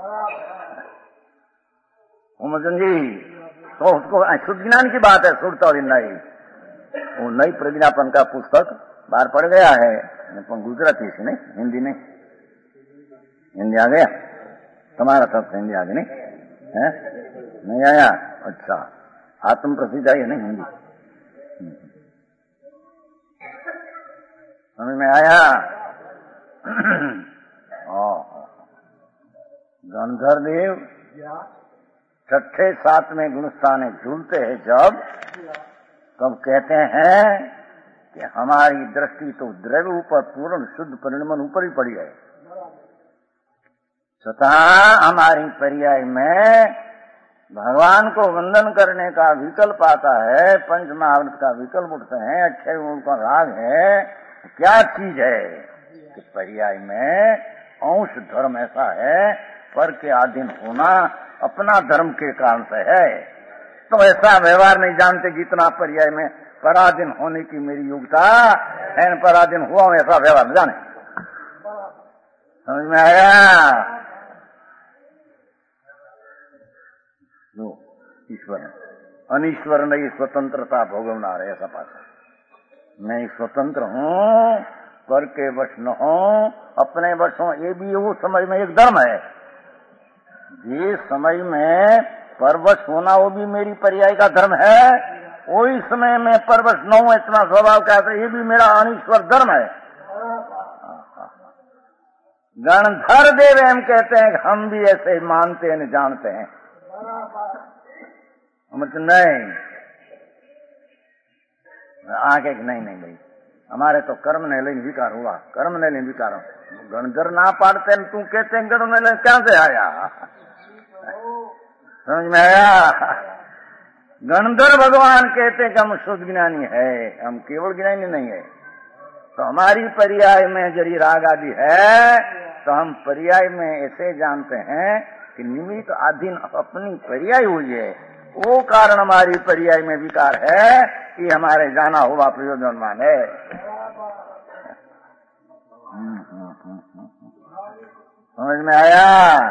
उमजन जी तो उसको शुद्ध ज्ञान की बात है, शुद्धता और नहीं। वो नई प्रज्ञापन का पुस्तक बाहर पड़ गया है, गुजराती से नहीं, हिंदी नहीं। हिंदी आ गया तुम्हारा सब हिंदी आ गई नहीं है? नहीं आया? अच्छा, आत्म प्रसिद्ध आई है नहीं हिंदी। समझ में आया? गंधर्व देव 6ठे 7वें गुणस्थाने झूलते हैं जब, तब कहते हैं कि हमारी दृष्टि तो द्रव्य ऊपर पूर्ण शुद्ध परिणमन ऊपर ही पड़ी है, स्वतः हमारी पर्याय में भगवान को वंदन करने का विकल्प आता है, पंच महावर्त का विकल्प उठते हैं, अक्षय गुण का राग है। क्या चीज है कि पर्याय में अंश धर्म ऐसा है, पर के अधीन होना अपना धर्म के कारण से है। तो ऐसा व्यवहार नहीं जानते जितना पर्याय में पराधीन होने की मेरी योग्यता है, पराधीन हुआ हूं ऐसा व्यवहार न जाने। समझ में आया? ईश्वर अनिश्वर नहीं स्वतंत्रता भोगवना रहे, ऐसा पास मैं स्वतंत्र हूँ, पर के वश न हो, अपने वश हो, ये भी वो समझ में एक धर्म है। जिस समय में परवश होना वो भी मेरी पर्याय का धर्म है, वही समय में परवश न हो इतना स्वभाव का, ये भी मेरा अनिश्वर धर्म है। गणधर देव हम कहते हैं कि हम भी ऐसे मानते हैं, जानते हैं। नहीं आगे नहीं भाई, हमारे तो कर्म ने लेन विकार हुआ, कर्म ने लेन विकार। गणधर ना पाड़ते तू कहते हैं गण ने क्या से आया? समझ में आया? गणधर भगवान कहते कि हम शुद्ध ज्ञानी है, हम केवल ज्ञानी नहीं है। तो हमारी पर्याय में यदि राग आदि है तो हम पर्याय में ऐसे जानते हैं कि निमित्त अधीन अपनी पर्याय हुई है, वो कारण हमारी पर्याय में विकार है, ये हमारे जाना हुआ प्रयोजनमान है। समझ में आया?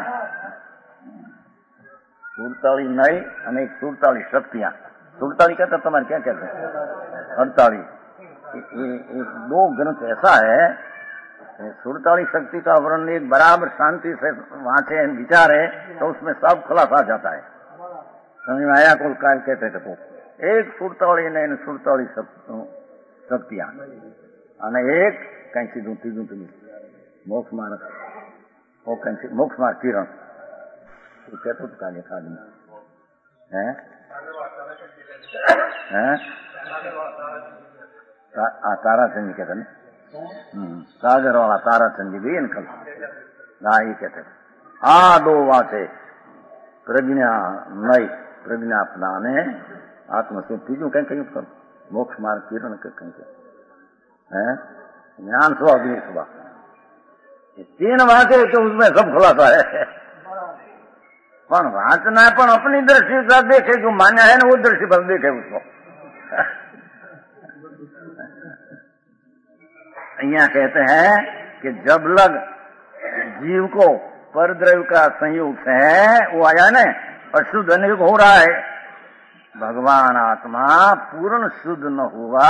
सुरताली नहीं, अनेक सुरताली शक्तियां। सुरताली कहते तुम्हारे क्या कहते हैं? 48। दो ग्रंथ ऐसा है, सुरताली शक्ति का वर्णन एक बराबर शांति से वहां से विचारे तो उसमें सब खुलासा जाता है। समझ में आया? कुल काय कहते थे तो एक सुरताली ने सुरताली शक्तियां અને એક કઈ સીધું ત્રીજું મોક્ષ માર્ગ, वो कहीं मोक्ष मार्ग किरण तो कहते तो काले खाली है ताराचंद कहते ना, सागर वाला ताराचंद भी इनकल ना ये कहते दो वाचे प्रज्ञा नई प्रज्ञा अपनाने आत्म से तीजों कहीं कहीं पर मोक्ष मार्ग किरण के कहीं है ज्ञान सुबह अग्नि सुबह, ये 3 वाचे तो उसमें सब खुलासा है। पण वाचना पण अपनी दृष्टि से देखे, जो मान्या है ना वो दृष्टि पर देखे उसको। यहाँ कहते हैं कि जब लग जीव को परद्रव्य का संयोग से वो आया न अशुद्ध अनेक हो रहा है, भगवान आत्मा पूर्ण शुद्ध न हुआ,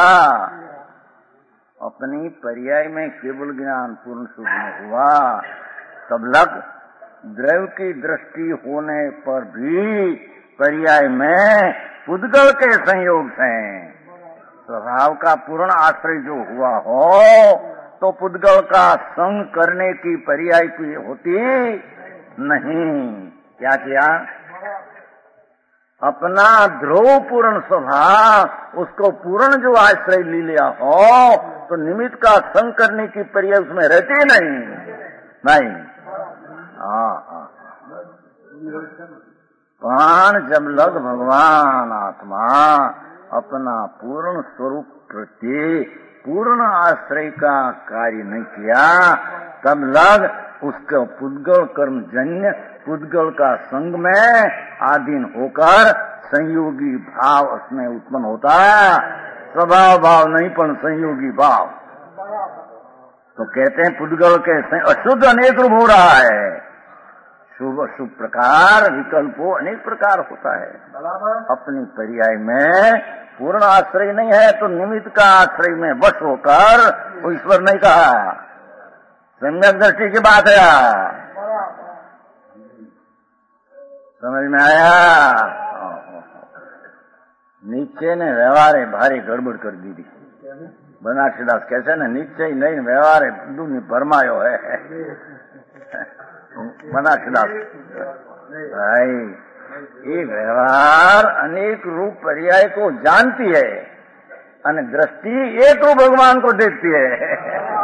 अपनी पर्याय में केवल ज्ञान पूर्ण शुद्ध न हुआ, तब लग द्रव्य की दृष्टि होने पर भी पर्याय में पुद्गल के संयोग से स्वभाव का पूर्ण आश्रय जो हुआ हो तो पुद्गल का संग करने की पर्याय होती नहीं। क्या किया? अपना ध्रुव पूर्ण स्वभाव उसको पूर्ण जो आश्रय ले लिया हो तो निमित्त का संग करने की पर्याय उसमें रहती नहीं। प्राण जब लग भगवान आत्मा अपना पूर्ण स्वरूप प्रति पूर्ण आश्रय का कार्य नहीं किया, तब लग उसका पुद्गल कर्म जन्य पुद्गल का संग में आधीन होकर संयोगी भाव उसमें उत्पन्न होता है। स्वभाव भाव नहीं पर संयोगी भाव। तो कहते हैं पुद्गल के अशुद्ध अनेक रूप हो रहा है, शुभ अशुभ प्रकार विकल्पों अनेक प्रकार होता है। अपनी पर्याय में पूर्ण आश्रय नहीं है तो निमित्त का आश्रय में वश होकर वो ईश्वर नहीं कहा, सम्यक दृष्टि की बात है। समझ में आया? नीचे ने व्यवहार भारी गड़बड़ कर दी थी। बनारसीदास कैसे न नीचे ही नहीं व्यवहार दूनी भरमायो है। बनारसीदास भाई ये व्यवहार अनेक रूप पर्याय को जानती है और दृष्टि एक रूप भगवान को देखती है।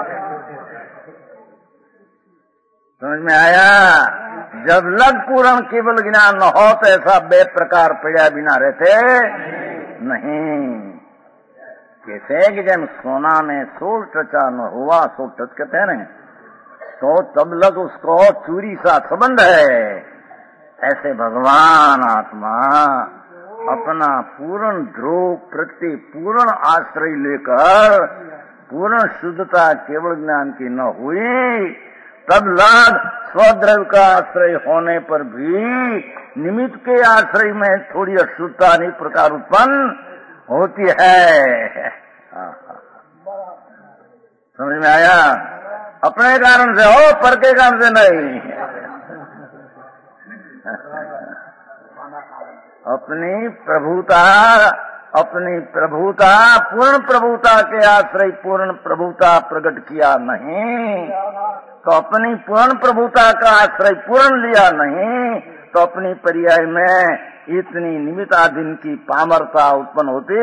समझ में आया? जब लग पूर्ण केवल ज्ञान न हो तो ऐसा बे प्रकार पर्याय बिना रहते नहीं। कैसे कि जब सोना में सोल टचा न हुआ, सोल टच कहते हैं ना, तो तब लग उसको चूरी सा संबंध है। ऐसे भगवान आत्मा अपना पूर्ण ध्रुव प्रति पूर्ण आश्रय लेकर पूर्ण शुद्धता केवल ज्ञान की न हुई, तब लग स्वद्रव्य का आश्रय होने पर भी निमित्त के आश्रय में थोड़ी अशुद्धता अनेक प्रकार उत्पन्न होती है। समझ में आया? अपने कारण से हो, पर के कारण से नहीं। अपनी प्रभुता पूर्ण प्रभुता के आश्रय पूर्ण प्रभुता प्रकट किया नहीं, तो अपनी पूर्ण प्रभुता का आश्रय पूर्ण लिया नहीं, तो अपनी पर्याय में इतनी निमित्ताधीन की पामरता उत्पन्न होती।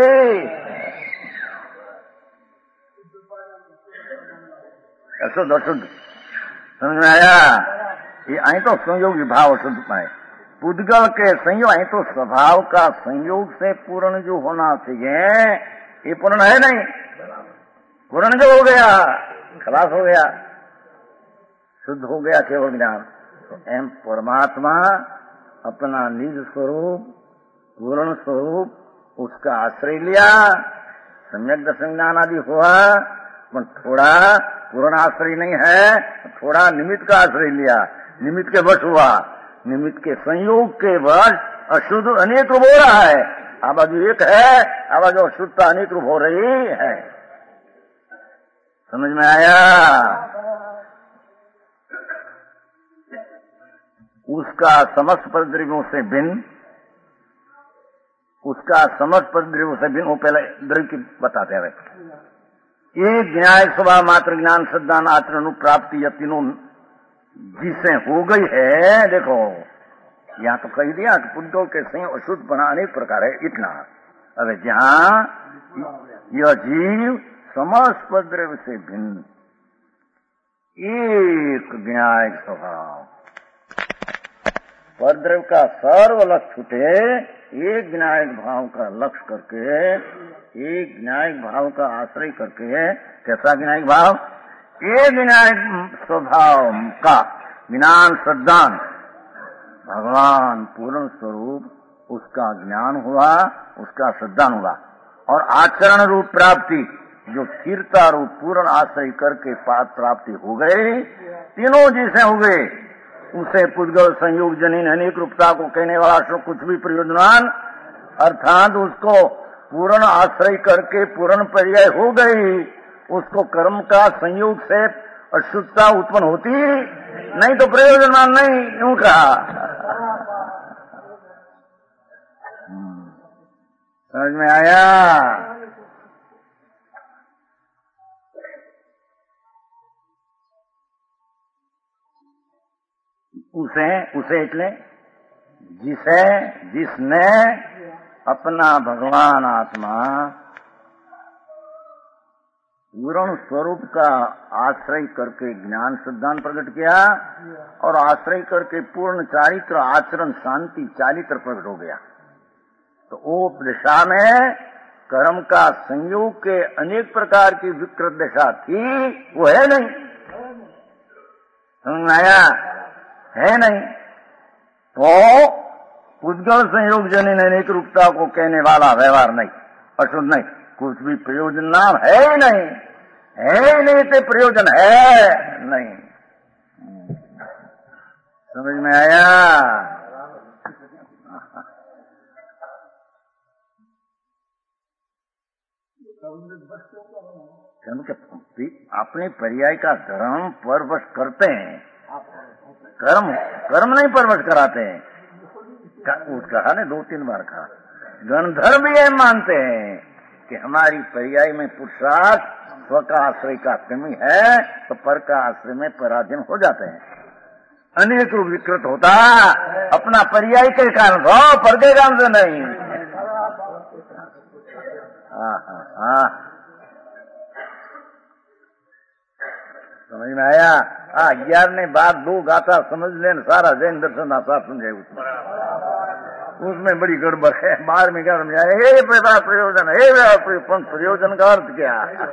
अशुद्ध अशुद्ध समझ में आया? ये आई तो संयोगी भाव अशुद्ध पाए पुद्गल के संयोग, आई तो स्वभाव का संयोग से पूर्ण जो होना चाहिए ये पूर्ण है नहीं। पूर्ण जो हो गया खलास हो गया, शुद्ध हो गया केवल ज्ञान। तो एम परमात्मा अपना निज स्वरूप पूर्ण स्वरूप उसका आश्रय लिया, सम्यक दर्शन ज्ञान आदि हुआ, पर थोड़ा पूर्ण आश्रय नहीं है, थोड़ा निमित्त का आश्रय लिया, निमित्त के वश हुआ, निमित्त के संयोग के वश अशुद्ध अनेक रूप हो रहा है। आवाज एक है, आवाज अशुद्धता अनेक रूप हो रही है। समझ में आया? उसका समस्त परिद्रव्यों से भिन्न, उसका समस्त परिद्रव्यों से भिन्न, वो पहले द्रव्य की बताते हैं। ये न्याय स्वभाव मात्र ज्ञान श्रद्धान आचरण अनुप्राप्ति या तीनों जिसे हो गई है। देखो यहाँ तो कह दिया कि पुद्गल के संयोग अशुद्ध बना अनेक प्रकार है, इतना। अरे जहाँ यह जीव समस्त पद्रव्य से भिन्न एक न्याय स्वभाव, परद्रव्य का सर्व लक्ष्य छूटे, एक न्यायिक भाव का लक्ष्य करके, एक न्यायिक भाव का आश्रय करके, कैसा न्यायिक भाव? एक न्यायिक स्वभाव का ज्ञान श्रद्धान भगवान पूर्ण स्वरूप उसका ज्ञान हुआ, उसका श्रद्धान हुआ। और आचरण रूप प्राप्ति जो स्थिरता रूप पूर्ण आश्रय करके प्राप्ति हो गई, तीनों जिसे हो गए उसे पुद्गल संयोग जनिन अनेक रूपता को कहने वाला श्लोक कुछ भी प्रयोजनवान, अर्थात उसको पूर्ण आश्रय करके पूर्ण पर्याय हो गई, उसको कर्म का संयोग से अशुद्धता उत्पन्न होती नहीं तो प्रयोजनवान नहीं, यूं कहा। समझ में आया? उसे એટલે जिसने अपना भगवान आत्मा पूर्ण स्वरूप का आश्रय करके ज्ञान सिद्धांत प्रकट किया और आश्रय करके पूर्ण चारित्र आचरण शांति चारित्र प्रकट हो गया, तो वो दशा में कर्म का संयोग के अनेक प्रकार की विकृत दशा थी, वो है नहीं। समझ में आया? है नहीं। तो पुद्गल संयोग जनिन अनेक रूपता को कहने वाला व्यवहार नहीं, अशुद्ध नहीं, कुछ भी प्रयोजन नाम है ही नहीं, है ही नहीं तो प्रयोजन है नहीं। समझ में आया? अपने पर्याय का धर्म परवश करते हैं, कर्म नहीं परवश कराते हैं। कहा ने 2-3 बार कहा, गणधर्म भी ये मानते हैं कि हमारी पर्याय में पुरुषार्थ स्व का आश्रय का कमी है तो पर का आश्रय में पराधीन हो जाते हैं, अनेक रूप विकृत होता अपना पर्याय के कारण हो, पर के कारण से नहीं। समझ में आया? 11 बार 2 गाथा समझ लेन सारा जैन दर्शन आसार समझे, उसमें बड़ी गड़बड़ है। बाहर में क्या समझाया, हे बड़ा प्रयोजन है, प्रयोजन का अर्थ क्या?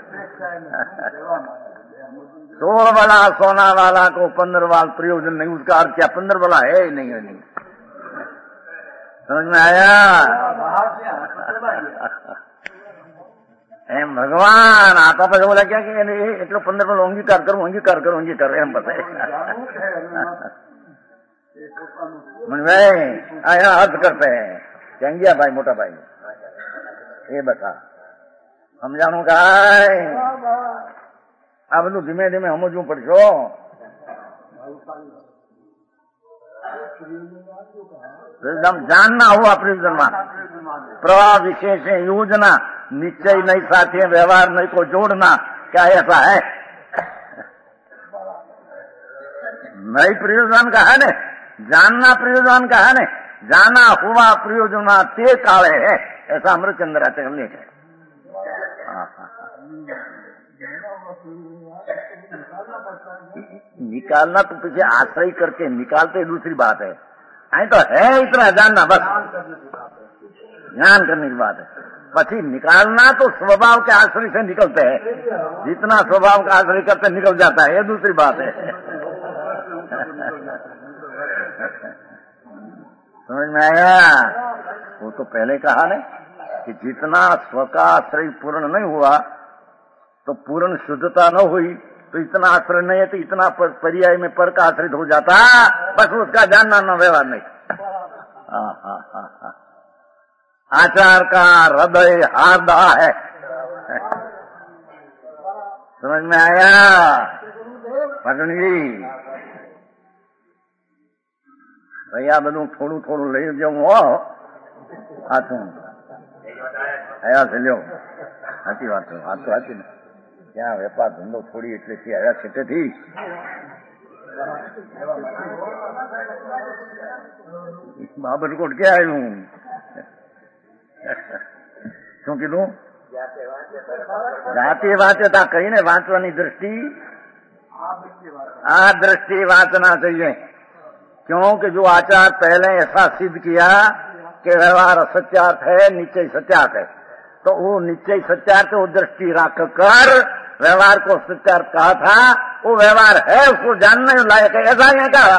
16 वाला सोना वाला को 15 वाला प्रयोजन नहीं, उसका अर्थ क्या? 15 वाला है नहीं है नहीं। समझ में आया? एम भगवान आता પછી બોલા क्या कि એટલો 15 વાળો અંગીકાર કરું એમ બતાવે। आया अर्थ करते हैं चंगिया भाई मोटा भाई ये बता समझाणु का आ બધું ધીમે ધીમે સમજવું પડશે। एकदम जानना हुआ प्रयोजन प्रवाह विशेष योजना निश्चय नहीं साथी व्यवहार नहीं को जोड़ना, क्या ऐसा है? नई प्रयोजन का है ने, जानना प्रयोजन का है ने, जाना हुआ प्रयोजन ते काले है, ऐसा अमृतचंद्र लिख है। निकालना तो पीछे आश्रय करके निकालते दूसरी बात है, आई तो है इतना जानना बस ज्ञान करने की बात है। पची निकालना तो स्वभाव के आश्रय से निकलते हैं, जितना स्वभाव का आश्रय करते निकल जाता है, ये दूसरी बात है। समझ में आया? वो तो पहले कहा ने कि जितना स्व का आश्रय पूर्ण नहीं हुआ तो पूर्ण शुद्धता न हुई, तो इतना आश्रय नहीं है तो इतना पर्याय में पर का आश्रित हो जाता, बस उसका जानना न व्यवहार नहीं। आचार का हृदय हार्दा है। समझ में आया? पटनी जी भैया બધું થોડું થોડું લઈ જવું હો હાથું આયા છે લ્યો સાચી વાત છે, વાત તો સાચી ને, क्या व्यापार धंधो थोड़ी એટલે થી આયા છે તેથી બાબરકોટ ક્યાં આવ્યું? શું કીધું? જાતે વાંચતા કહીને વાંચવાની દ્રષ્ટિ, આ દ્રષ્ટિ વાંચना चाहिए, क्योंकि जो आचार पहले ऐसा सिद्ध किया कि व्यवहार असत्यार्थ है, निश्चय सत्यार्थ है, तो वो निश्चय सत्यार्थ वो दृष्टि रख कर व्यवहार को सत्यार्थ कहा था, वो व्यवहार है उसको जानने लायक है, ऐसा नहीं कहा।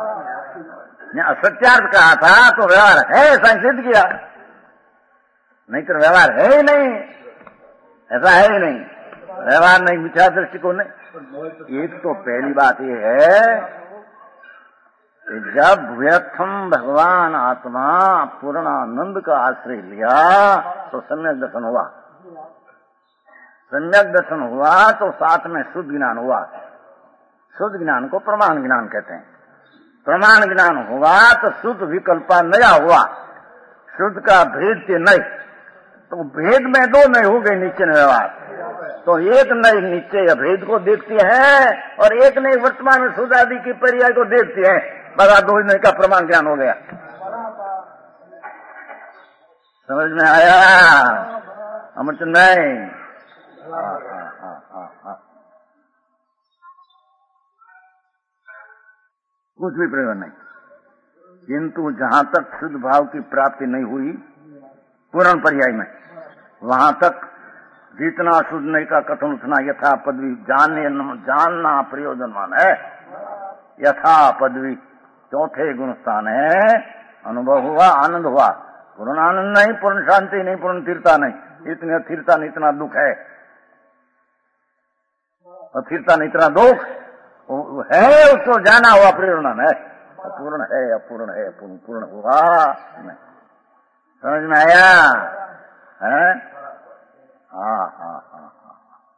असत्यार्थ कहा था तो व्यवहार है ऐसा सिद्ध किया, नहीं तो व्यवहार है ही नहीं, ऐसा है ही नहीं, व्यवहार नहीं, मिथ्या दृष्टिकोण नहीं। एक तो पहली बात ये है कि जब व्यर्थम भगवान आत्मा पूर्णानंद का आश्रय लिया तो सम्यक दर्शन हुआ, सम्यक दर्शन हुआ तो साथ में शुद्ध ज्ञान हुआ। शुद्ध ज्ञान को प्रमाण ज्ञान कहते हैं। प्रमाण ज्ञान हुआ तो शुद्ध विकल्पा नया हुआ, शुद्ध का भेद के नहीं, तो भेद में दो नहीं हो गए निश्चय व्यवहार, तो एक नहीं निश्चय भेद को देखती है और एक नहीं वर्तमान में शुद्ध आदि की पर्याय को देखती है, बड़ा दो नहीं का प्रमाण ज्ञान हो गया। समझ में आया अमरचंद नहीं? कुछ भी प्रयोजन नहीं, किंतु जहां तक शुद्ध भाव की प्राप्ति नहीं हुई पूर्ण पर्याय में, वहां तक जितना शुद्ध नहीं का कथन उठना यथा पदवी जानना प्रयोजनवान है। यथा पदवी चौथे गुण स्थान है, अनुभव हुआ, आनंद हुआ, पूर्ण आनंद नहीं, पूर्ण शांति नहीं, पूर्ण स्थिरता नहीं, इतनी अस्थिरता नहीं, इतना दुख है, अस्थिरता नहीं, इतना दुख है, उसको जाना हुआ प्रयोजन है। अपूर्ण है, अपूर्ण है, पूर्ण हुआ नहीं। समझ में आया है? हाँ हाँ हाँ हाँ।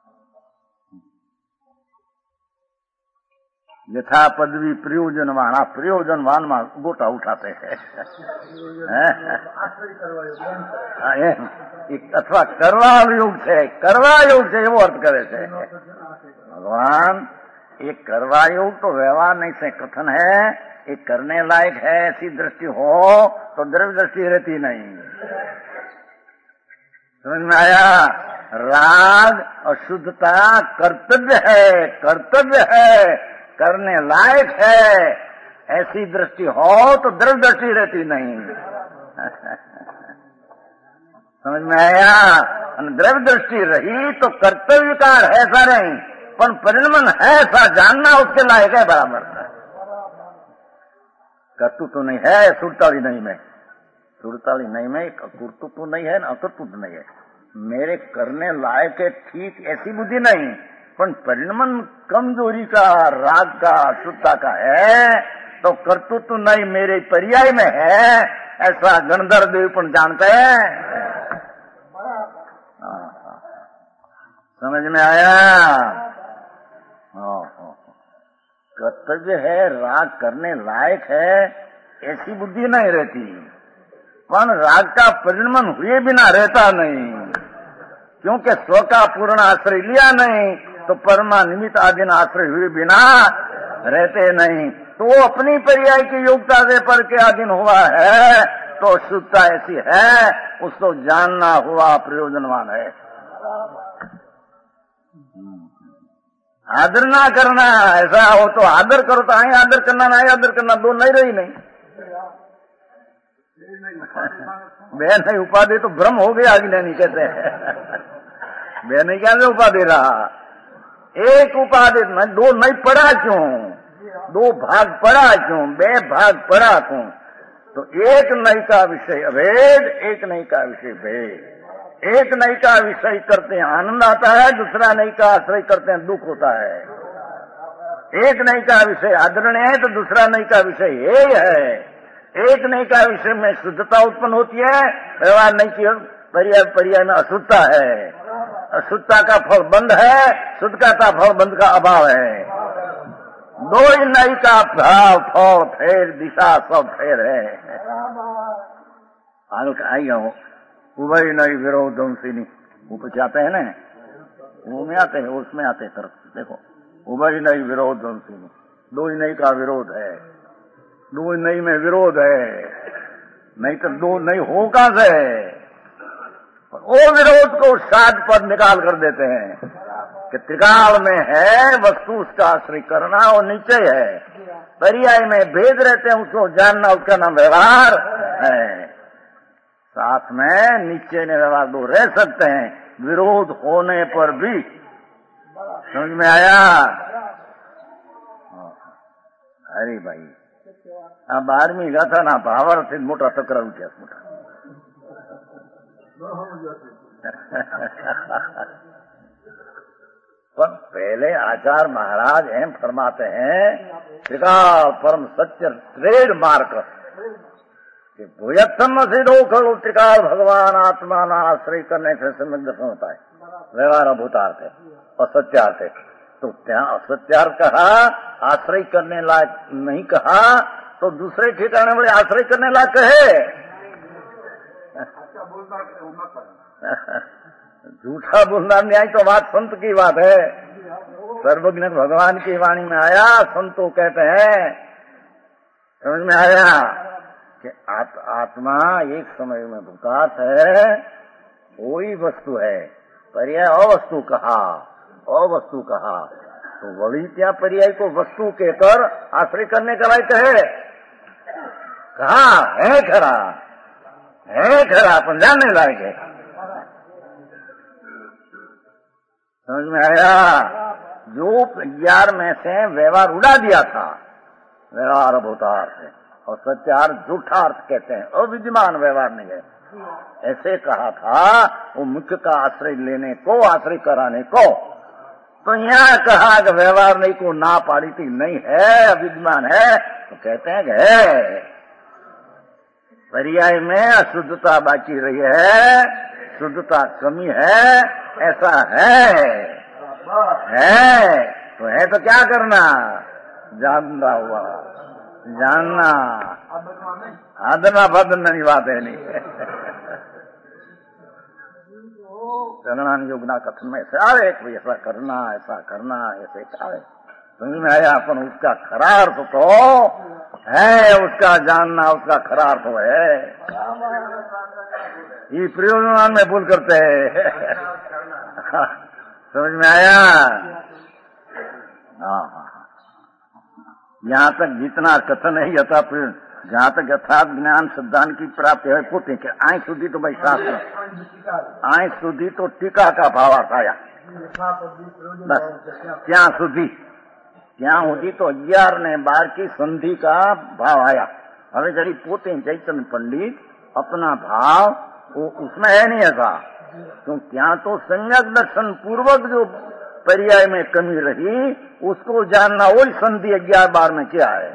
यथा पदवी प्रयोजनवान, प्रयोजनवान गोटा उठाते हैं अथवा करवा योग से एवो अर्थ करे છે भगवान। एक करवा योग तो व्यवहार नहीं से कथन है, एक करने लायक है, ऐसी दृष्टि हो तो द्रव्य दृष्टि रहती नहीं। समझ में आया? राग अशुद्धता कर्तव्य है, कर्तव्य है, करने लायक है, ऐसी दृष्टि हो तो द्रव्य दृष्टि रहती नहीं। समझ में आया? द्रव्य दृष्टि रही तो कर्तव्यकार है ऐसा नहीं, पर परिणमन है ऐसा जानना उसके लायक है बराबर। कर्तृत्व तो नहीं है सुरताली नहीं में, सुरताली नहीं में कर्तृत्व तो नहीं है ना अकर्तृत्व नहीं है। मेरे करने लायक है ठीक ऐसी बुद्धि नहीं, पर परिणमन कमजोरी का, राग का, अशुद्धता का है तो कर्तृत्व नहीं मेरे पर्याय में है, ऐसा गणधर देवपन जानते हैं। समझ में आया? कर्तव्य है, राग करने लायक है, ऐसी बुद्धि नहीं रहती, पर राग का परिणमन हुए बिना रहता नहीं, क्योंकि स्व का पूर्ण आश्रय लिया नहीं तो परमा निमित्त आधीन आश्रय हुए बिना रहते नहीं। तो वो अपनी पर्याय की योग्यता से पर के अधीन हुआ है तो शुद्धता ऐसी है, उसको जानना हुआ प्रयोजनवान है। आदर ना करना ऐसा हो तो आदर करो, तो आए आदर करना ना आदर करना, दो नहीं रही नहीं। मैं नहीं उपाधि तो भ्रम हो गया, आगे नहीं कहते मैं नहीं क्या उपाधि रहा, एक उपाधि में दो नहीं पड़ा क्यों, दो भाग पड़ा क्यों, बे भाग पड़ा क्यों? तो एक नई का विषय अभेद, एक नई का विषय भेद। एक नई का विषय करते हैं आनंद आता है, दूसरा नई का आश्रय करते हैं दुख होता है। एक नई का विषय आदरणीय है तो दूसरा नई का विषय हे है। एक नई का विषय में शुद्धता उत्पन्न होती है, व्यवहार नई की पर्याय में अशुद्धता है। अशुद्धता का फल बंद है, शुद्धता का फल बंद का अभाव है। दो ही नई का भाव फल फेर दिशा सब फेर है। आई हूँ उभय नई विरोधंसिनी ऊपर जाते हैं ना, वो में आते हैं, उसमें आते तरफ देखो, उभय नई विरोधंसिनी, दो ही नई का विरोध है, दो ही नई में विरोध है, नहीं तो दो नई हो कहां से? वो विरोध को साध पद निकाल कर देते हैं कि त्रिकाल में है वस्तु उसका आश्रय करना और निश्चय है, पर्याय में भेद रहते हैं उसको जानना, उसका नाम व्यवहार है। साथ में निश्चय ने व्यवहार दो रह सकते हैं, विरोध होने पर भी। समझ में आया? अरे भाई આ 12મી ગાથાના ભાવાર્થ મોટા તકરાર ઉઠ્યા મોટા पर पहले आचार्य महाराज हैं फरमाते हैं त्रिकाल परम सत्य ट्रेडमार्क कि भूयत्थम सिद्धो खलु त्रिकाल भगवान आत्मा ना आश्रय करने से सम्यक दर्शन होता है। व्यवहार अभूतार्थ है और सत्यार्थ है। तो क्या असत्यार्थ कहा, आश्रय करने लायक नहीं कहा, तो दूसरे ठिकाने बड़े आश्रय करने लायक है। झूठा बोलना न्याय तो बात संत की बात है। सर्वज्ञ भगवान की वाणी में आया, संतों कहते हैं, समझ में आया कि आत्मा एक समय में भूतार्थ है, वही वस्तु है। पर्याय अवस्तु कहा, अवस्तु कहा, तो वही क्या पर्याय को वस्तु कहकर आश्रय करने का लायक है। कहा है खरा, है खरा, अपन जानने लायक है। समझ में आया। जो 11 में से व्यवहार उड़ा दिया था, व्यवहार भूतार्थ है और सत्यार्थ झूठार्थ कहते हैं, अविद्यमान व्यवहार नहीं है, ऐसे कहा था। वो मुख्य का आश्रय लेने को, आश्रय कराने को। तो यहाँ कहा कि व्यवहार नहीं को ना पाड़ी थी, नहीं है, अविद्यमान है, तो कहते हैं कि है। पर्याय में अशुद्धता बाकी रही है, शुद्धता कमी है, ऐसा है तो है तो क्या करना, जानना हुआ, जानना, आदना बदलने की बात है नहीं। योगना कथन में ऐसे आवे, कोई ऐसा करना, ऐसा करना, ऐसे आवे। समझ में आया। अपन उसका खरा अर्थ तो है, उसका जानना, उसका खरा अर्थ है। ये प्रयोजन में भूल करते हैं। समझ में आया। यहाँ तक जितना कथन है यथा, जहाँ तक यथार्थ ज्ञान सिद्धांत की प्राप्ति है, पुण्य के आय शुद्धि तो भाई शास्त्र, आय शुद्धि तो टीका का भाव आया। बस क्या शुद्धि, क्या होती तो 11 बार की संधि का भाव आया। हमें जड़ी पोते चैतन्य पंडित अपना भाव वो उसमें है नहीं ऐसा, तो क्या तो सम्यक दर्शन पूर्वक जो पर्याय में कमी रही उसको जानना, वही संधि 11 बार में क्या है।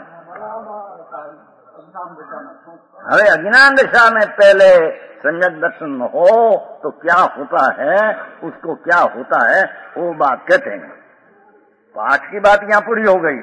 अरे अज्ञान दशा में पहले सम्यक दर्शन हो तो क्या होता है, उसको क्या होता है वो बात कहते हैं। पाठ की बात यहाँ पूरी हो गई।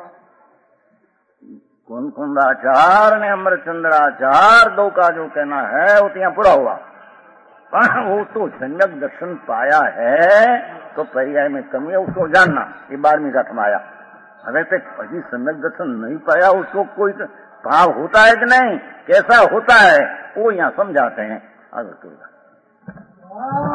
कुंदाचार्य ने अमरचंद्राचार्य दो का जो कहना है वो तो यहाँ पूरा हुआ। वो तो सम्यक दर्शन पाया है तो पर्याय में कमी है, उसको जानना, ये 12वीं का थमाया। अगर तक अभी सम्यक दर्शन नहीं पाया, उसको कोई भाव होता है कि नहीं, कैसा होता है, वो यहाँ समझाते हैं। आगे